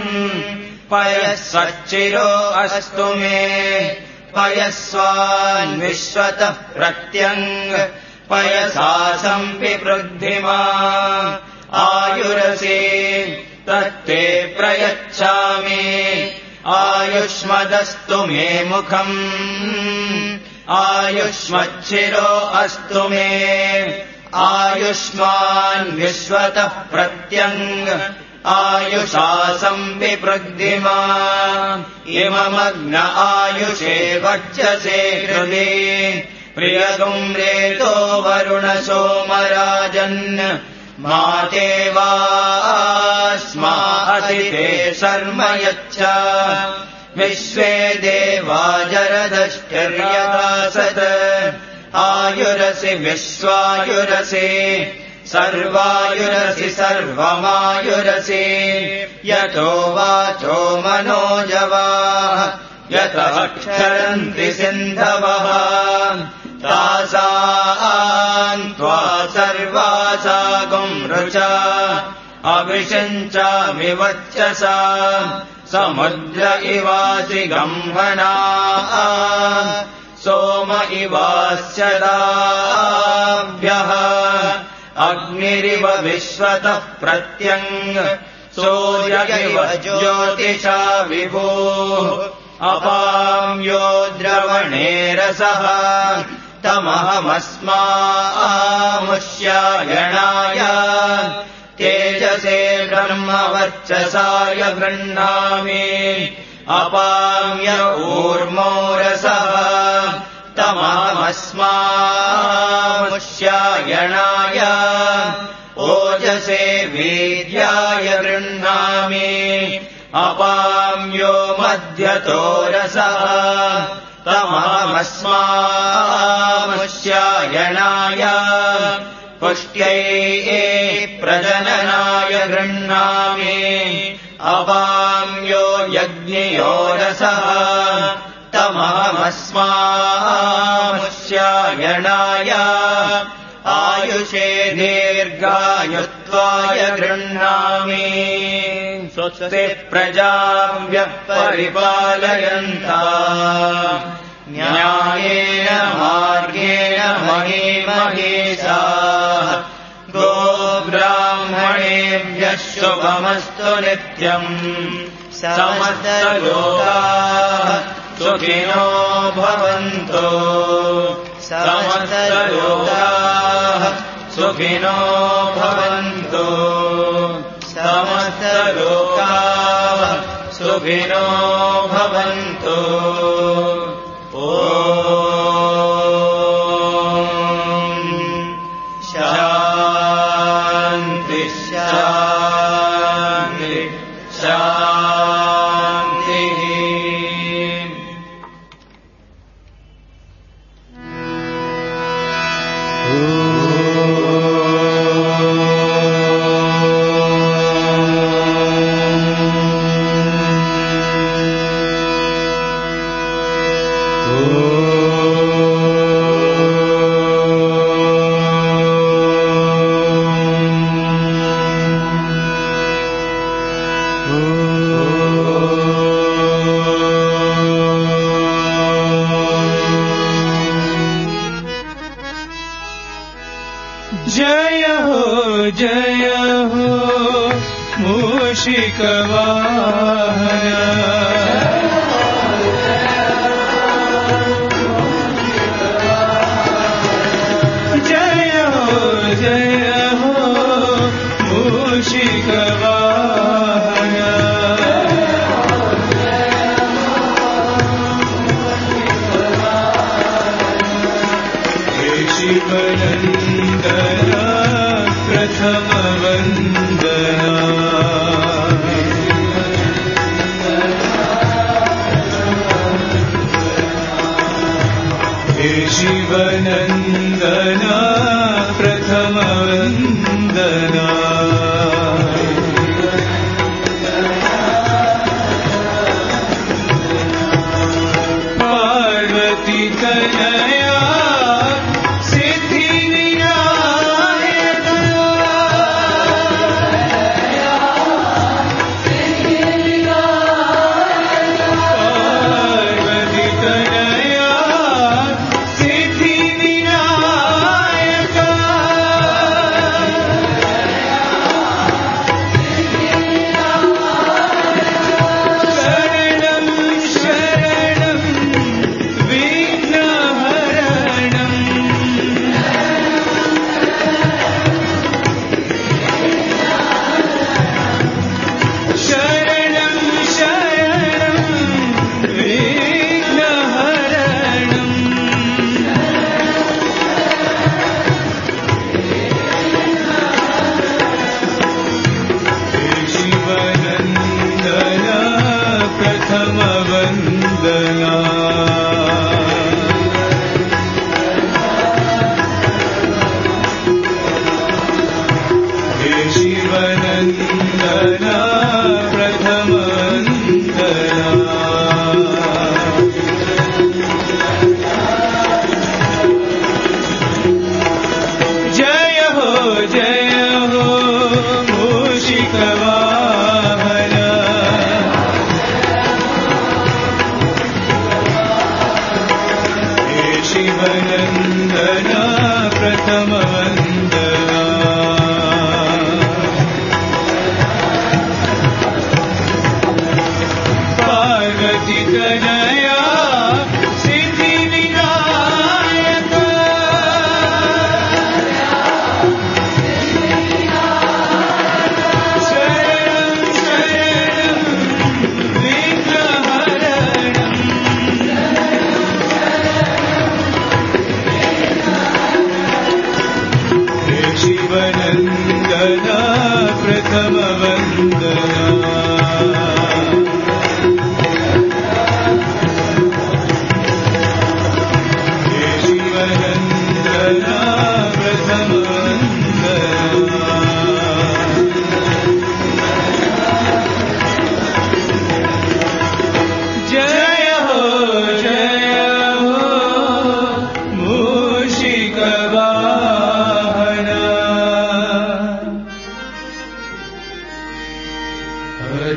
पयस्वच्चिरो अस्तु मे पयस्वान् विश्वतः प्रत्यङ्ग पयसा संविवृद्धिमान् आयुरसि तत्ते प्रयच्छामि आयुष्मदस्तु मे मुखम् आयुष्मच्छिरो अस्तु मे आयुष्मान् विश्वतः प्रत्यङ्ग आयुषा संविपृग्धिमा इममग्न आयुषे वक्षसे हृदि प्रियगुम्रेतो वरुण सोमराजन् माते वास्मा असिते शर्म यच्छ विश्वे देवा जरदश्चर्यदासत् आयुरसि विश्वायुरसि सर्वायुरसि सर्वमायुरसि यतो वाचो मनोजवाः यतः क्षरन्ति सिन्धवः तासाम् त्वा सर्वासागुं ऋचा अभिषिञ्चामि वच्चसा समुद्र इवासि गम्भना सोम इवास्यदाभ्यः अग्निरिव विश्वतः प्रत्यङ्ग सूर्य इव ज्योतिषा विभुः अपाम्यो द्रवणे रसः तमहमस्मामुष्यायणाय तेजसे ब्रह्मवर्चसाय गृह्णामि अपाम्य ऊर्मो रसः तमहमस्मामुष्यायणाय ओजसे वीर्याय गृह्णामि अपाम्यो मध्यतो रसः तमहमस्मामुष्यायणाय पुष्ट्यै प्रजननाय गृह्णामि अपाम्यो यज्ञयो रसः तमहमस्मामुष्यायणाय आयुषे दीर्घायुत्वाय गृह्णामि स्वस्ति प्रजाभ्यः परिपालयन्ता न्यायेन मार्गेण महीमहेशाः गोब्राह्मणेभ्यः शुभमस्तु नित्यम् समस्तलोकाः सुखिनो भवन्तु समस्तलोकाः सुखिनो भवन्तु समस्तलोकाः सुखिनो भवन्तु ॐ शान्ति शान्ति शान्तिः जय हो मूषिकवाहन जय हो मूषिकवाहन शिवनन्दन प्रथम वन्दना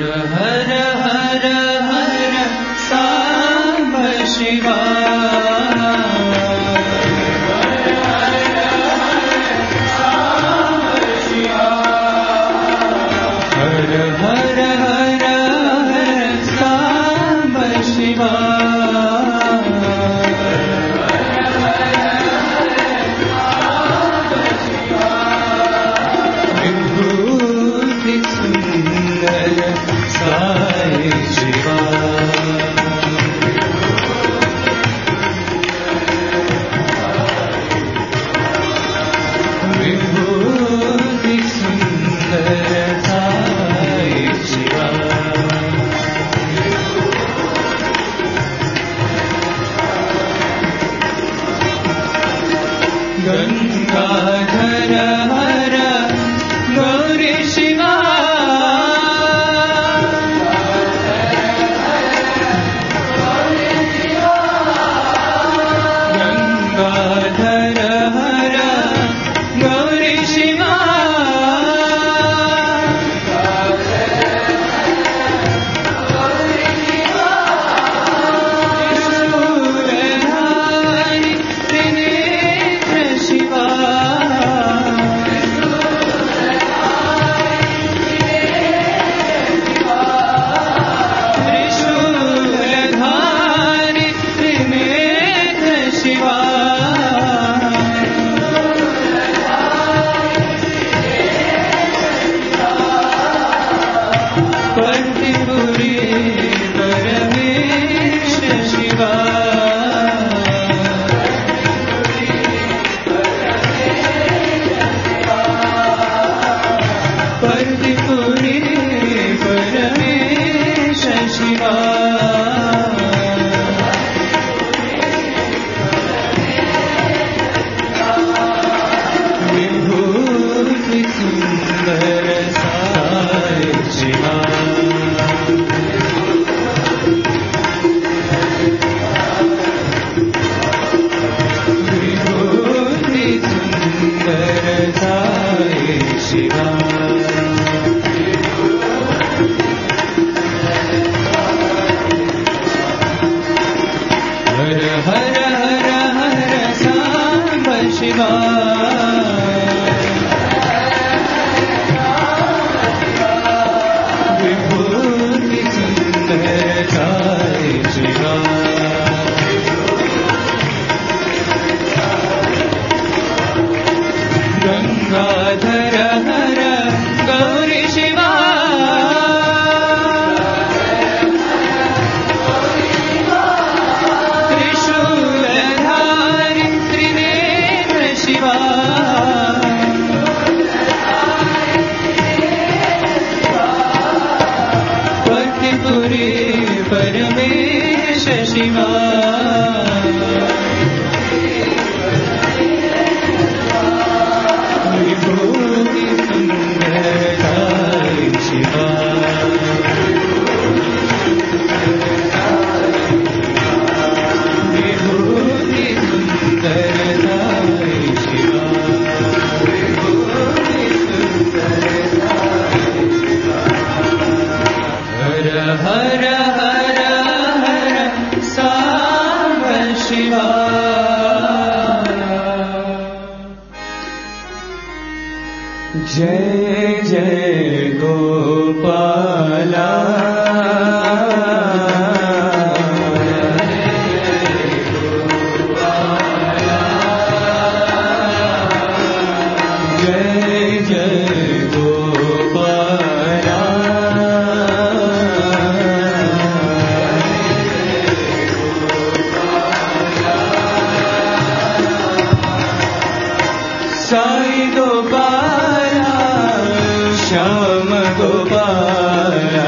हर हर हर सांब शिवा हर हर हर हर सांब शिवा विभूति सुंदर साई शिवा विभूति सुंदर साई शिवा गंगाधर हर गौरी शिवा गंगाधर हर गौरी शिवा शूरधारी त्रिनेत्र शिवा त्रिशूलधारी त्रिनेत्र शिवा पर्तिपुरी परमेश शिवा पर्तिपुरी परमेश शिवा विभूति सुंदर साई शिवा विभूति सुंदर साई शिवा हर हर हर हर सांब शिवा विभूति सुंदर साई शिवा गंगाधर हर गौरी शिवा त्रिशूलधारी त्रिनेत्र शिवा पर्तिपुरी परमेश शिवा विभूति सुंदर साई शिवा विभूति सुंदर साई शिवा विभूति सुंदर साई शिवा हर हर हर हर सांब शिवा जय जय गोपाला जय जय गोपाला साई गोपाला श्याम गोपाला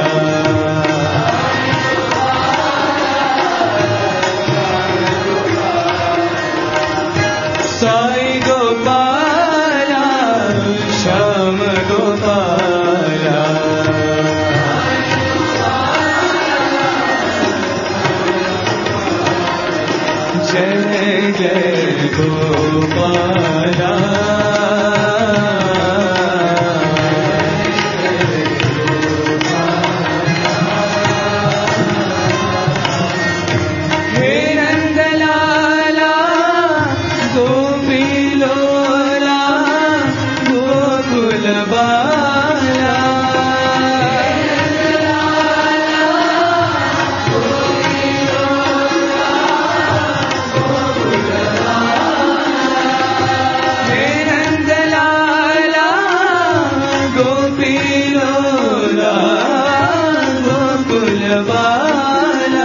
साई गोपाला श्याम गोपाला जय जय गोपाला वाला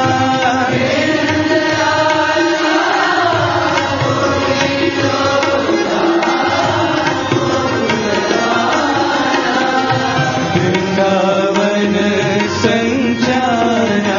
वृंदावन संचारा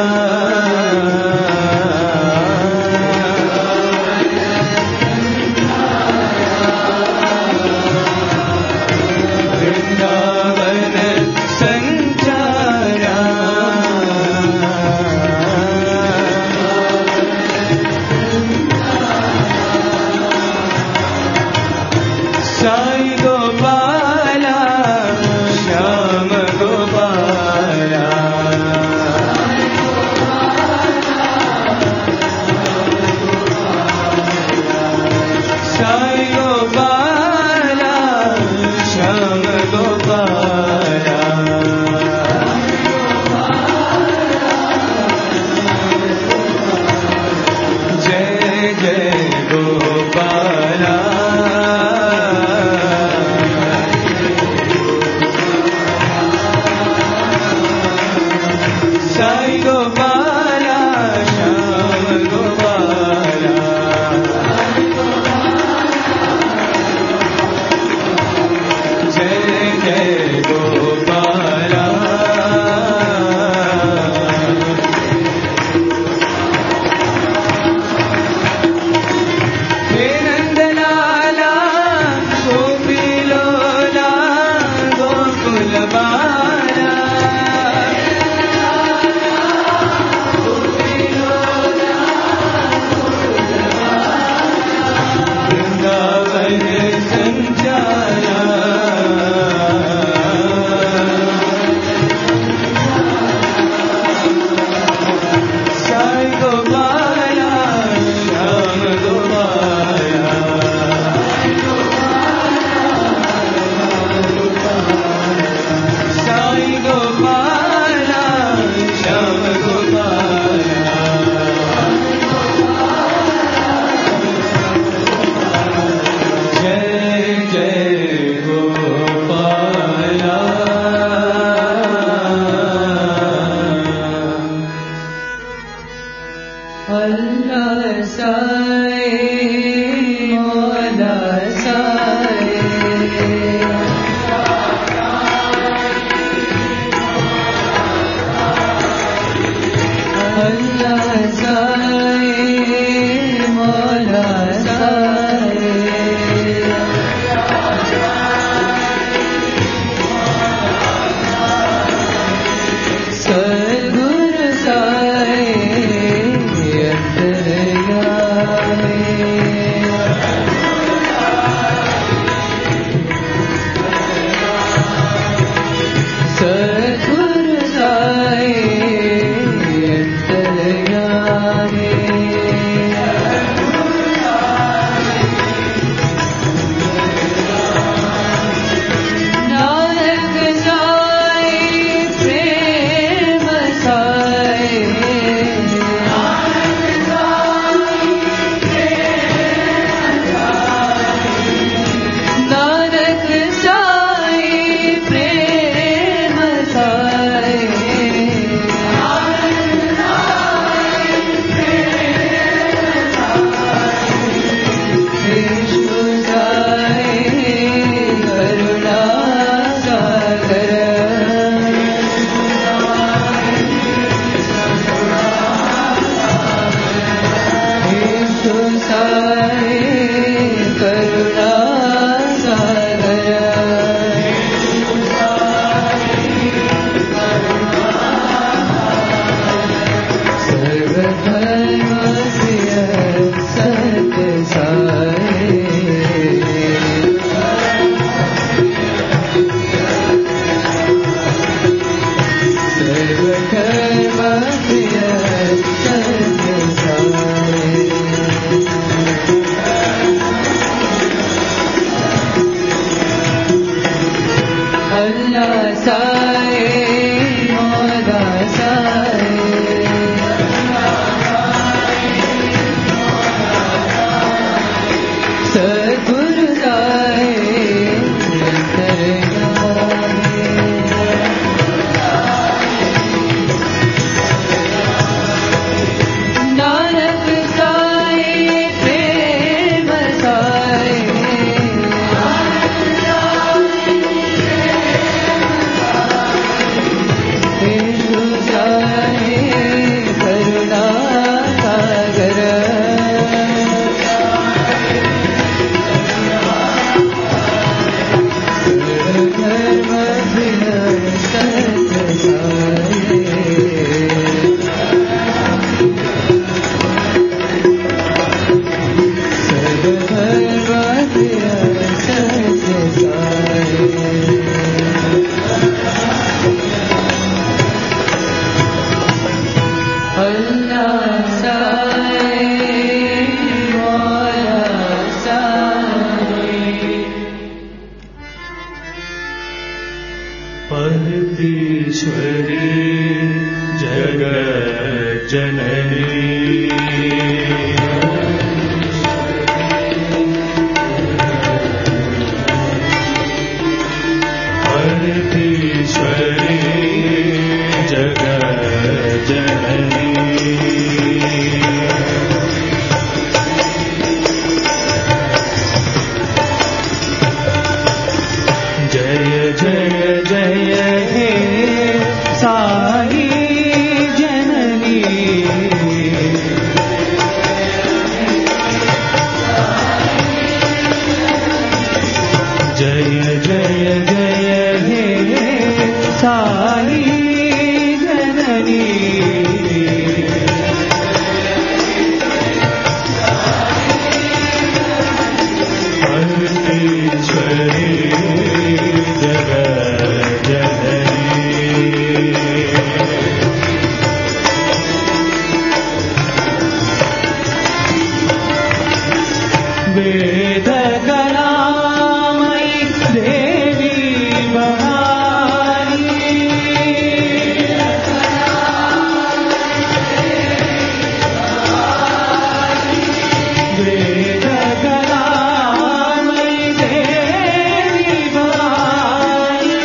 साई गोपाला श्याम गोपाला साई गोपाला श्याम गोपाला जय जय गोपाला साई गोपाला श्याम गोपाला जय जय गोपाला हे नंदलाला गोपीलोला गोकुल बाला वृंदावन संचारा साई गोपाला श्याम गोपाला साई गोपाला श्याम गोपाला जय जय गोपाला अल्लाह साई मौला साई अल्लाह साई मौला साई सद्गुरु साई अंतर्यामी जननी अमृतेश्वरी जगत जननी जय जय जय हे साई जननी जय जय जय हे साई जननी अमृतेश्वरी जगत जननी वेद कलामयी देवी भवानी वेद कलामयी देवी भवानी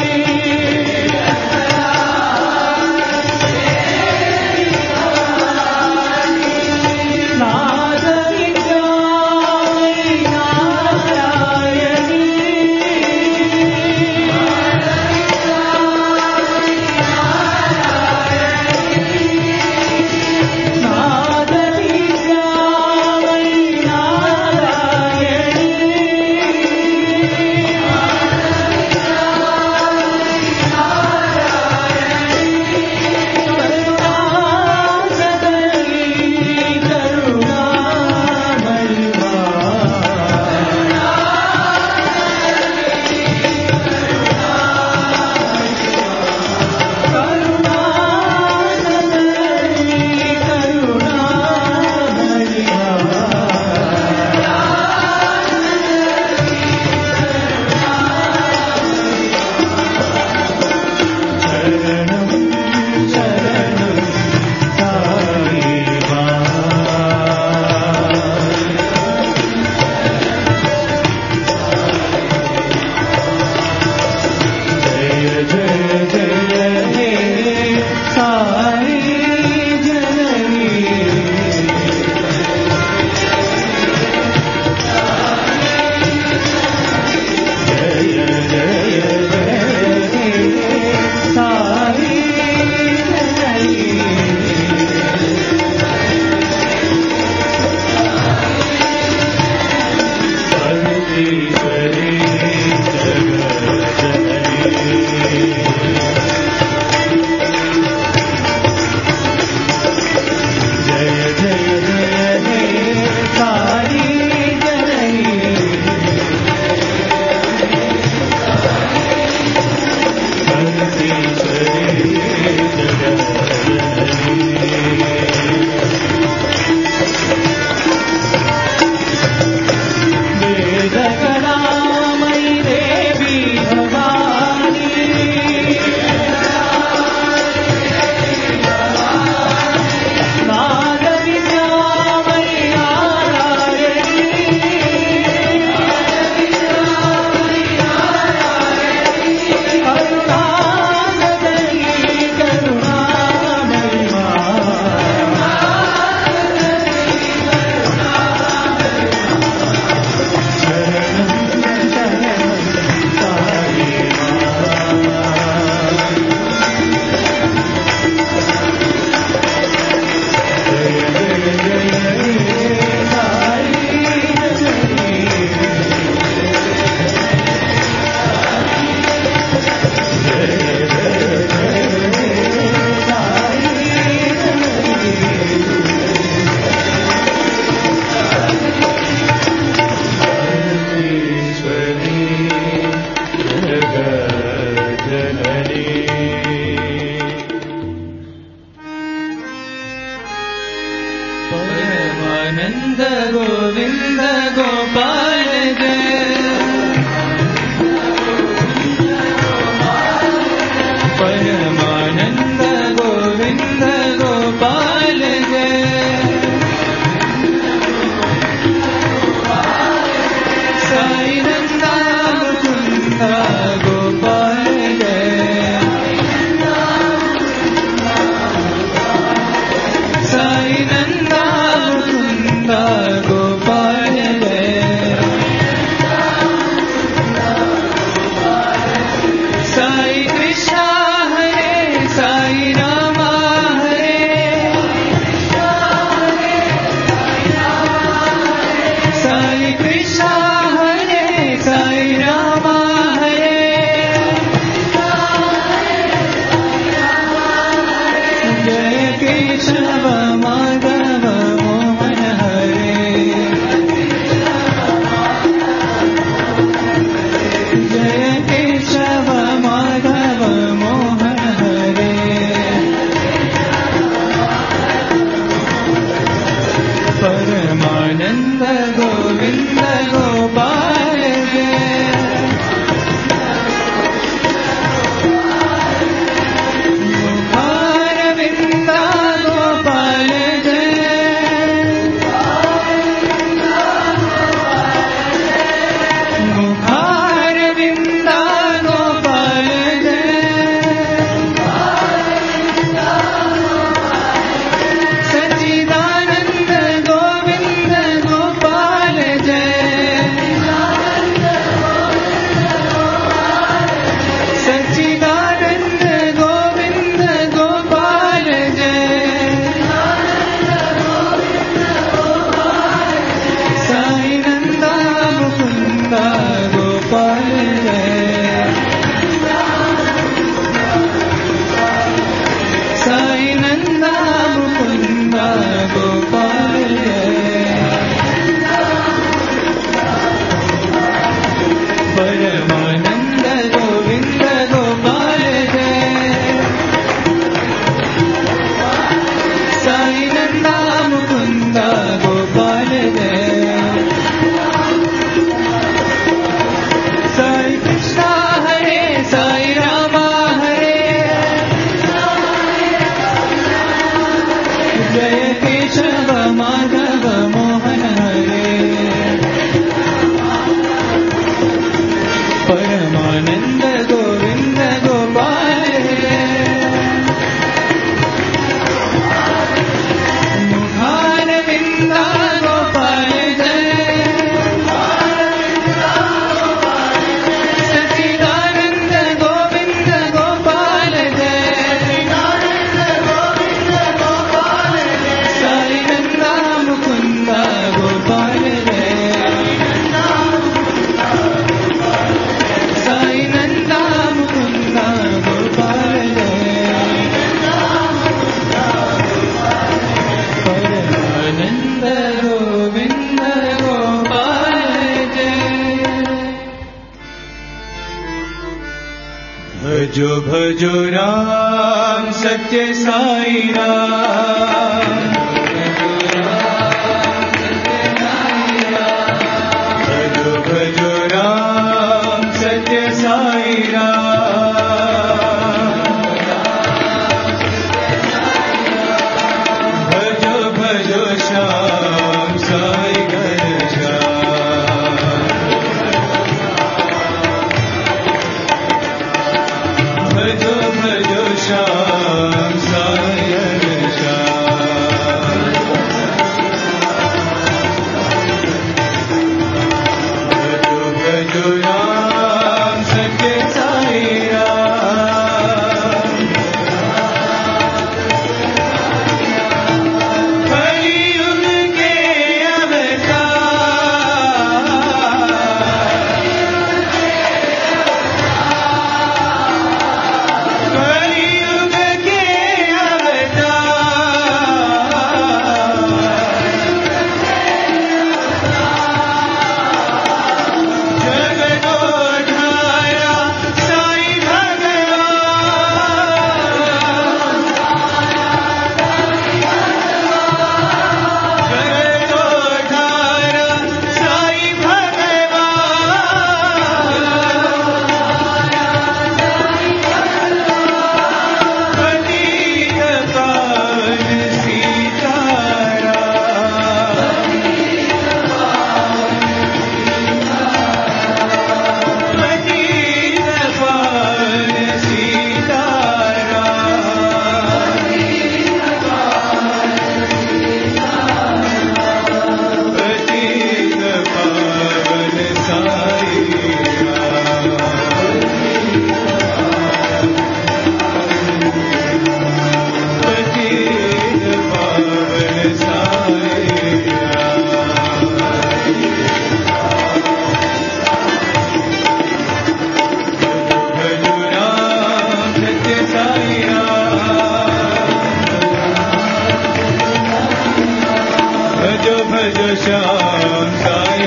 नाद विद्यामयी नारायणी नाद विद्यामयी नारायणी करुणासदनी शरणं शरणं साई जय जय जय हे साई जननी जय जय जय हे साई जननी अमृतेश्वरी जगत जननी जय जय जय हे साई जननी अमृतेश्वरी जगत जननी वेद कलामयी देवी भवानी नाद विद्यामयी नारायणी करुणासदनी करुणामयी शरणं शरणं साई जय जय जय हे साई जननी जय जय जय हे साई जननी अमृतेश्वरी जगत जननी परमानंद गोविंद गोपाल जय परमानंद गोविंद गोपाल केशव माधव मोहन हरे जय केशव माधव मोहन हरे परमानंद गोविंद गोपाल जय मुखारविंद गोपाल जय मुखारविंद गोपाल जय सच्चिदानंद गोविंद गोपाल जय सच्चिदानंद गोविंद गोपाल जय साई नंदा मुकुंद गोपाल जय साई नंदा मुकुंद गोपाल जय परमानंद गोविंद गोपाल जय साई नंदा मुकुंद गोपाल जय साई कृष्णा हरे साई रामा हरे जय केशव माधव मोहन हरे परमानंद गोविंद गोपाल मुखारविंद गोपाल जय सच्चिदानंद गोविंद गोपाल जय साई नंदा मुकुंद गोपाल जय साई नंदा मुकुंद गोपाल जय परमानंद गोविंद गोपाल जय भजो भजो राम सत्य साई राम भजो भजो राम सत्य साई राम भजो भजो श्याम साई घनश्याम भजो भजो श्याम साई घनश्याम श्याम साई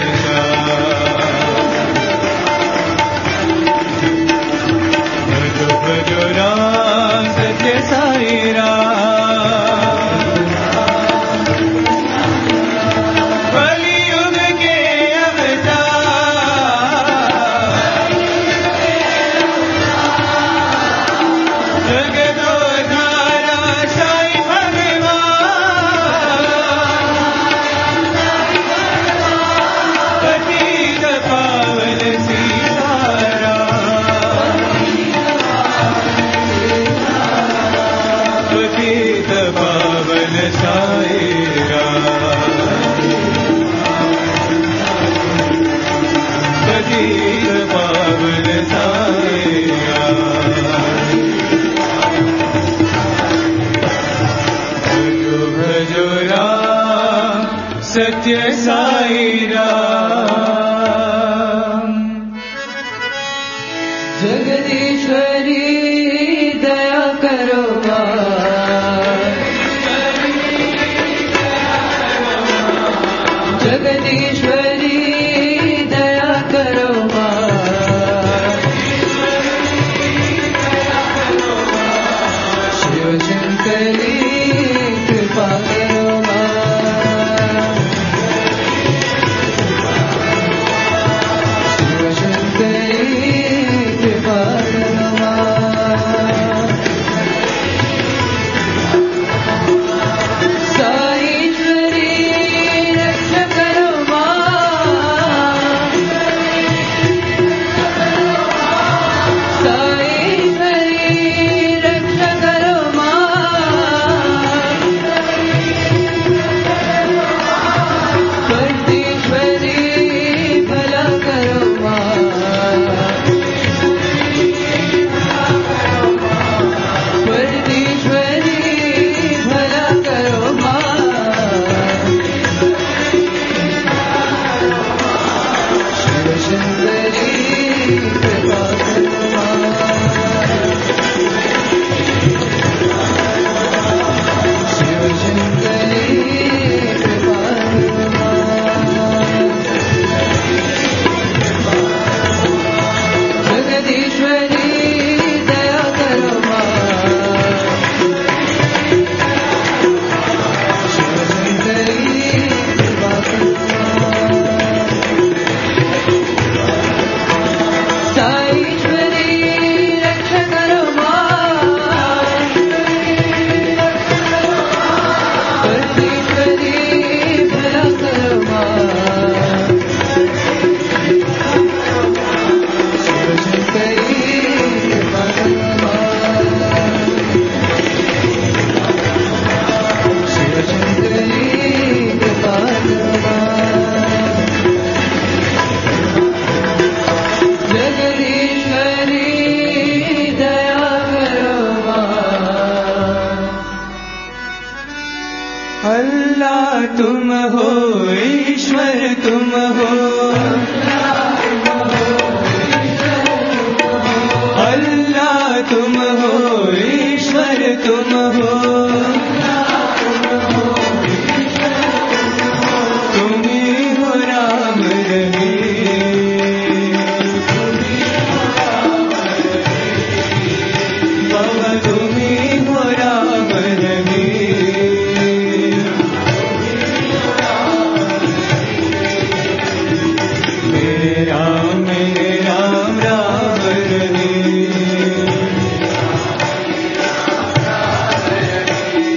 घनश्याम भजो भजो राम सत्य साई राम कलियुग के अवतार जगदोद्धारा साई पतित पावन सीताराम पतित पावन साई राम पतित पावन साई राम भजो भजो राम सत्य साई राम जगदीश्वरी दया करो जगदीश्वरी दया करो शिव शंकरी कृपा करो शिव शंकरी कृपा करो साईश्वरी रक्ष करो साईश्वरी रक्ष करो परमेश्वरी भला करो परमेश्वरी भला करो शिव शंकरी कृपा करो शिव शंकरी कृपा करो जगदीश्वरी दया करो शिव शंकरी कृपा करो साईश्वरी रक्ष करो परमेश्वरी भला करो शिव शंकरी कृपा करो शिव शंकरी कृपा करो जगदीश्वरी दया करो अल्लाह तुम हो ईश्वर तुम हो अल्लाह तुम हो ईश्वर तुम हो तुम ही हो राम रहीम बाबा तुम ही हो राम रहीम मेरे राम राम रहीम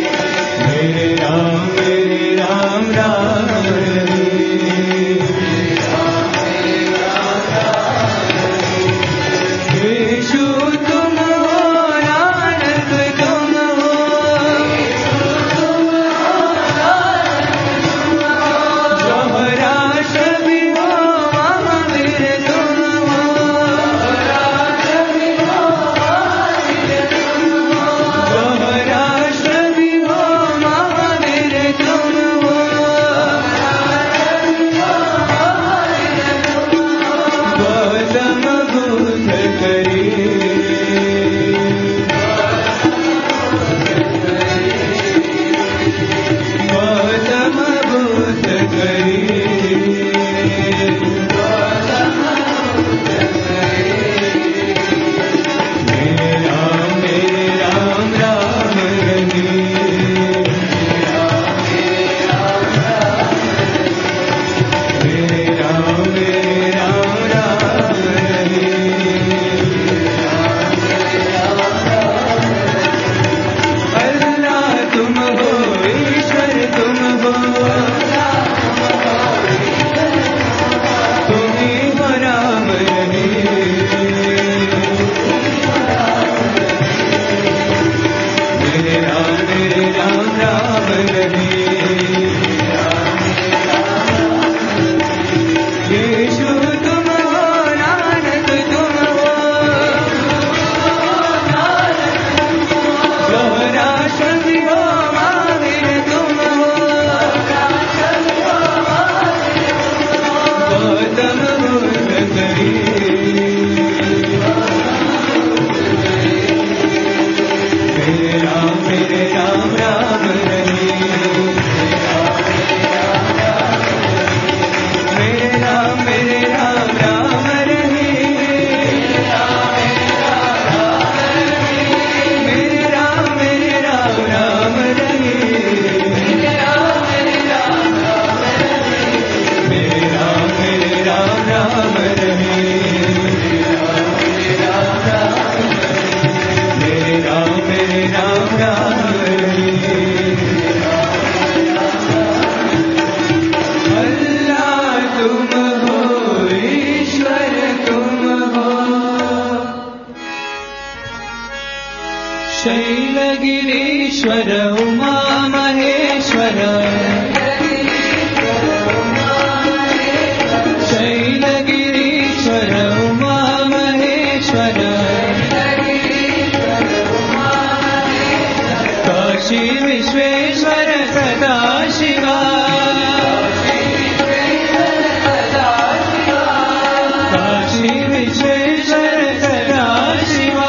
शैलगिरीश्वर उमा महेश्वर शैलगिरीश्वर उमा महेश्वर काशी विश्वेश्वर सदा शिवा काशी विश्वेश्वर सदा शिवा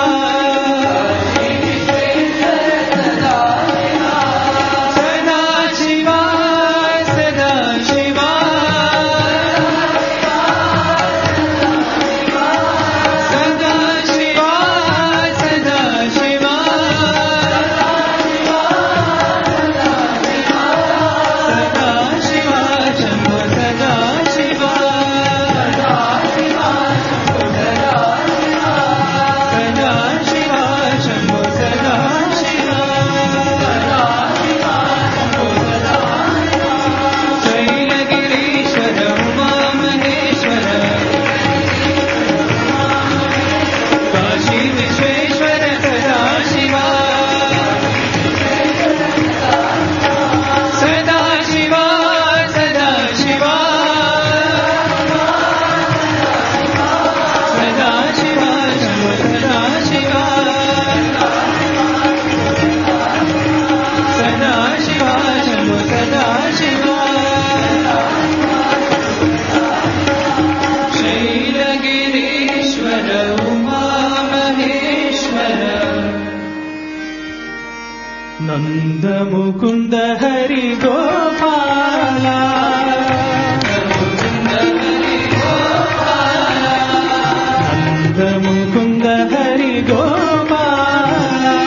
नंद मुकुंद हरि गोपाला नंद मुकुंद हरि गोपाला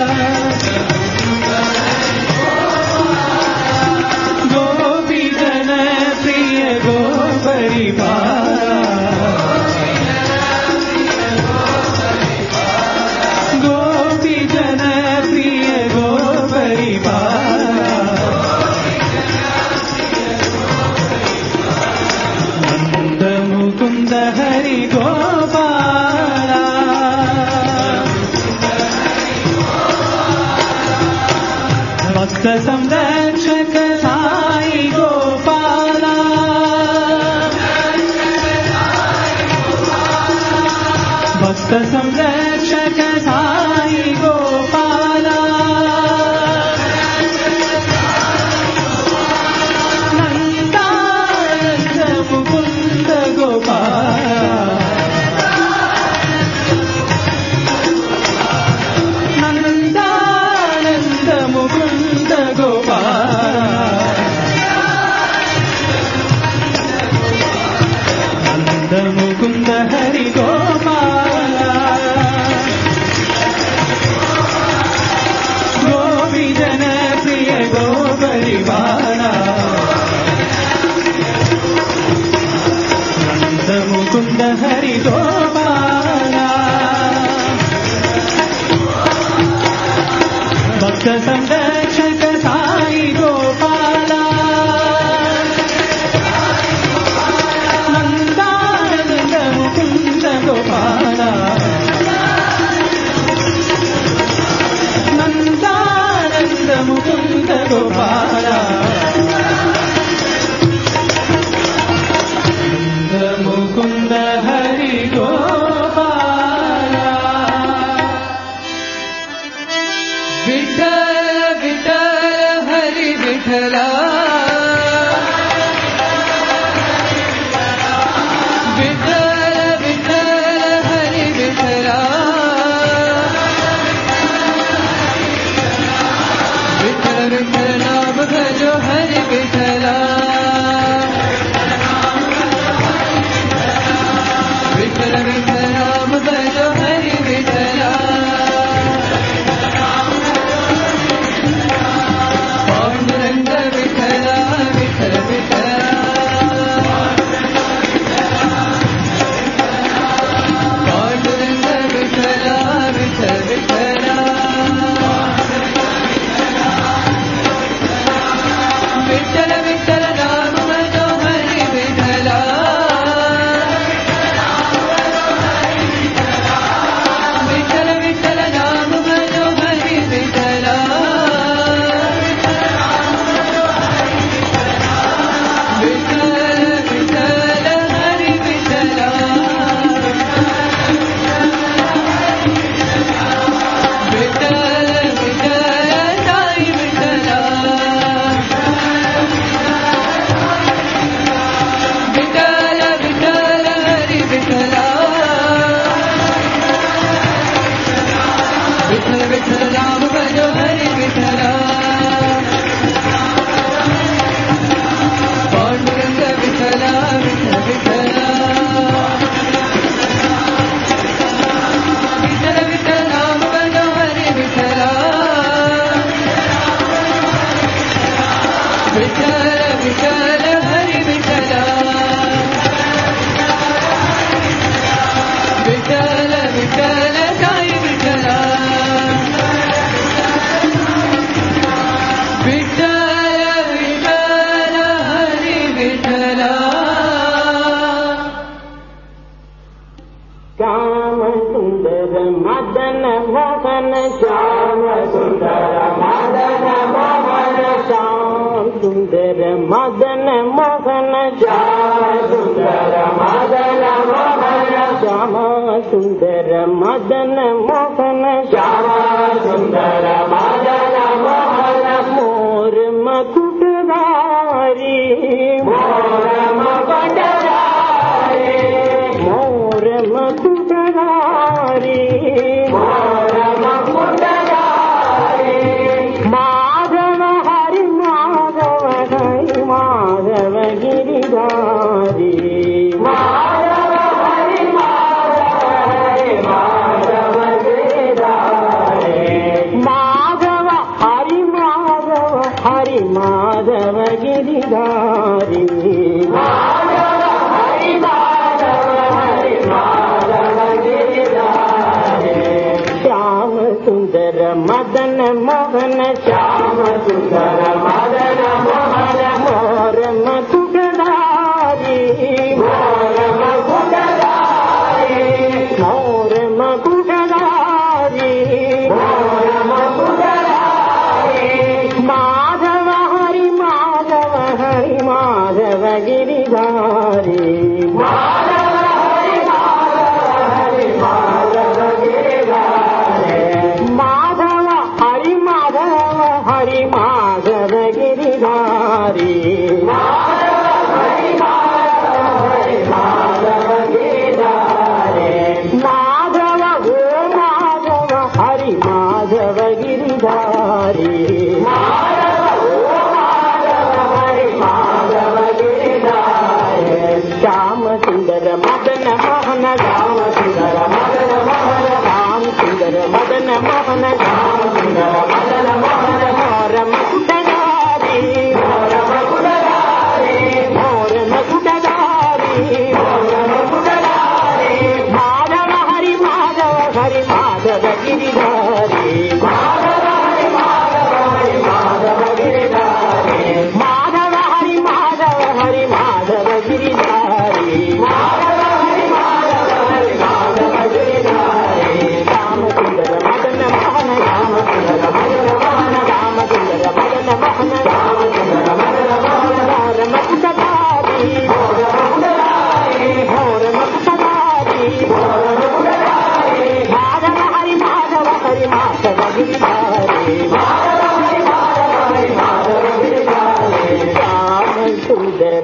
गोपी जन प्रिय गोपरिवाला गोपी जन प्रिय नंद मुकुंद हरि गोपाला भक्त संरक्षक साई गोपाला भक्त संरक्षक साई गोपाला नंदानंद मुकुंद गोपाल नंद मुकुंद हरि गोपाल गोपी जन प्रिय गोपरिवाला नंद मुकुंद हरि गोपाला भक्त संरक्षक साई गोपाला नंदानंद मुकुंद गोपाला नंदानंद ముకుంద గోపాల ముకుంద హరి గోపాల విఠల విఠల హరి విఠల మదన మోహన సుందర మదన మోహన శ్యామ సుందర మదన మోహన శ్యామ సుందర మదన మోహన మోర మకుటధారి మోర మకుటధారి మోర మకుటధారి మోర మకుటధారి మాధవ హరి మాధవ హరి మాధవ గిరిధారి మాధవ హరి మాధవ హరి మాధవ గిరిధారి మాధవ హరి మాధవ హరి మాధవ గిరిధారి మాధవ హరి మాధవ హరి మాధవ గిరిధారి శ్యామ సుందర మదన మోహన శ్యామ సుందర మదన మోహన మోర మకుటధారి మోర మకుటధారి మోర మకుటధారి మోర మకుటధారి మాధవ హరి మాధవ హరి మాధవ గిరిధారి మాధవ హరి మాధవ హరి మాధవ గిరిధారి మాధవ హరి మాధవ హరి మాధవ గిరిధారి మాధవ హరి మాధవ హరి మాధవ గిరిధారి మాధవ ఓ మాధవ హరి మాధవ గిరిధారి మాధవ ఓ మాధవ హరి మాధవ గిరిధారి శ్యామ సుందర మదన మోహన శ్యామ సుందర మదన మోహన శ్యామ సుందర మదన మోహన శ్యామ సుందర మదన మోహన మోర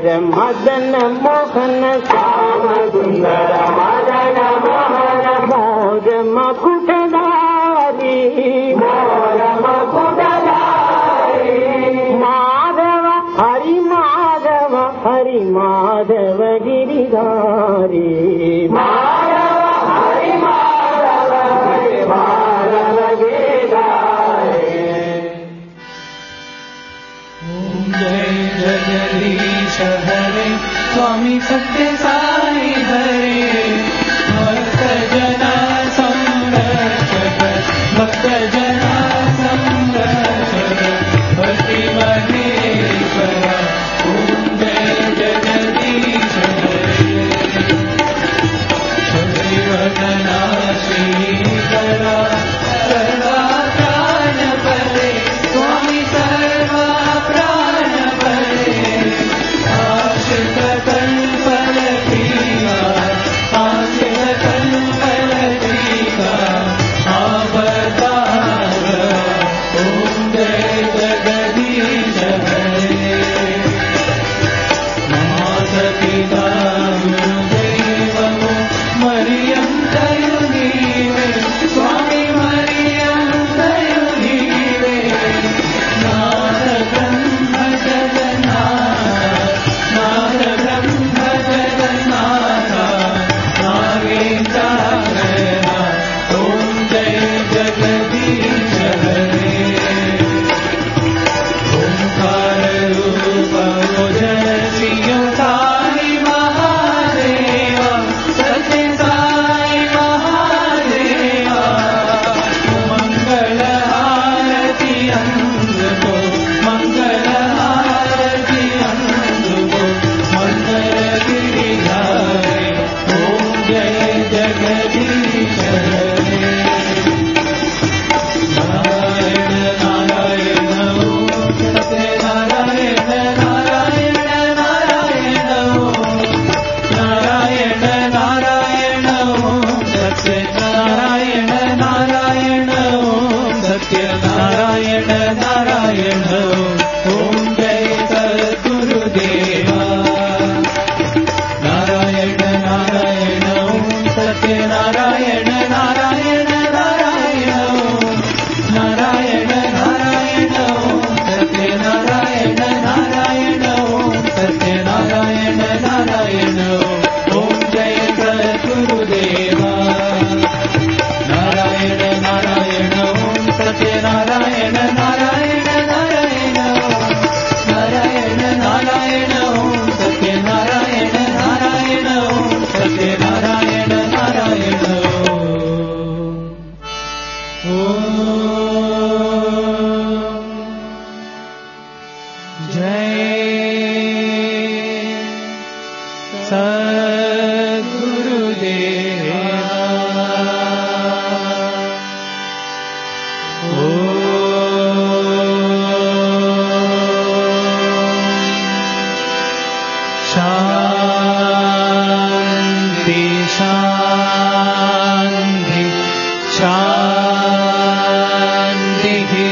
మదన మోహన శ్యామ సుందర మదన మోహన మోర మకుటధారి మోర మకుటధారి మాధవ హరి మాధవ హరి మాధవ గిరిధారి మాధవ హరి మాధవ హరి మాధవ గిరిధారి. ओम जय जगदीश हरे स्वामी सत्य साई हरे भक्त जना संरक्षक भक्त जना संरक्षक भक्ति महेश्वर ओम जय जगदीश हरे शशिवदना श्रीकरा सर्वा प्राण परे स्वामी सर्वा प्राण परे आश्रित कल्पल टीका आश्रित कल्पल टीका अवतार ओम जय जगदीश हरे माता पिता गुरुदेव मरियम दयुनीवे स्वामी मरियम दयुनीवे नाथ ब्रह्म जगन्नाथ नाथ ब्रह्म जगन्नाथ नागेन्द्र ओम जय जगदीश हरे ओंकार रूप जय श्री साई महादेवा सत्य साई महादेवा मंगल आरती अंधको मंगल आरती अंधको मंगल गिरिधारी ओम जय जगदीश हरे नारायण नारायण ओम सत्य नारायण नारायण नारायण ओम नारायण नारायण ओम सत्य नारायण नारायण ओम सत्य नारायण नारायण ओम जय सद्गुरुदेवा नारायण नारायण ओम सत्य नारायण नारायण नारायण ओम नारायण नारायण ओम सत्य नारायण नारायण ओम सत्य नारायण नारायण ओम जय सद्गुरुदेवा नारायण नारायण ओम सत्य नारायण नारायण नारायण ओम नारायण नारायण ओम सत्य नारायण नारायण ओम सत्य नारायण नारायण ओम जय शांति शांति शांति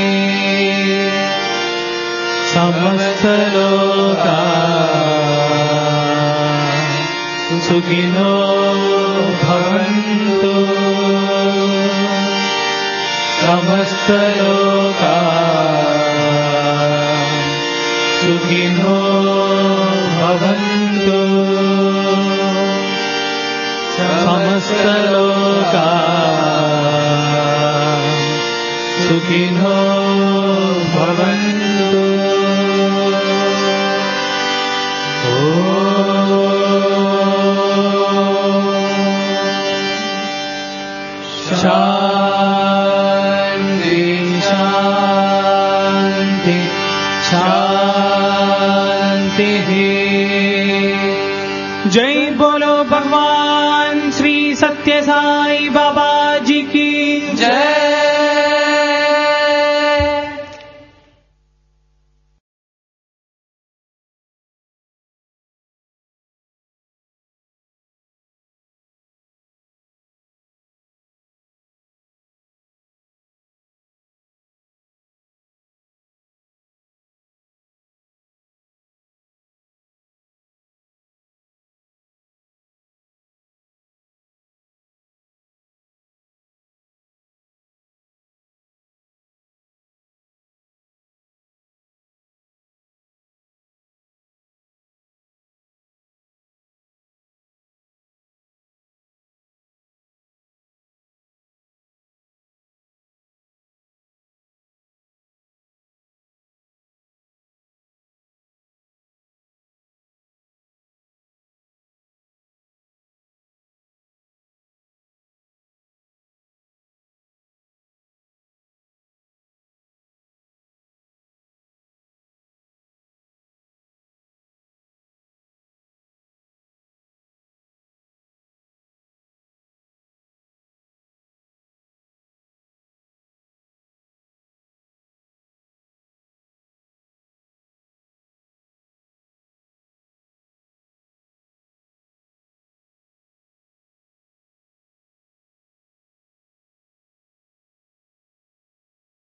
समस्त लोका सुखिनो भवन्तु समस्त लोका सुखिनो भवन्तु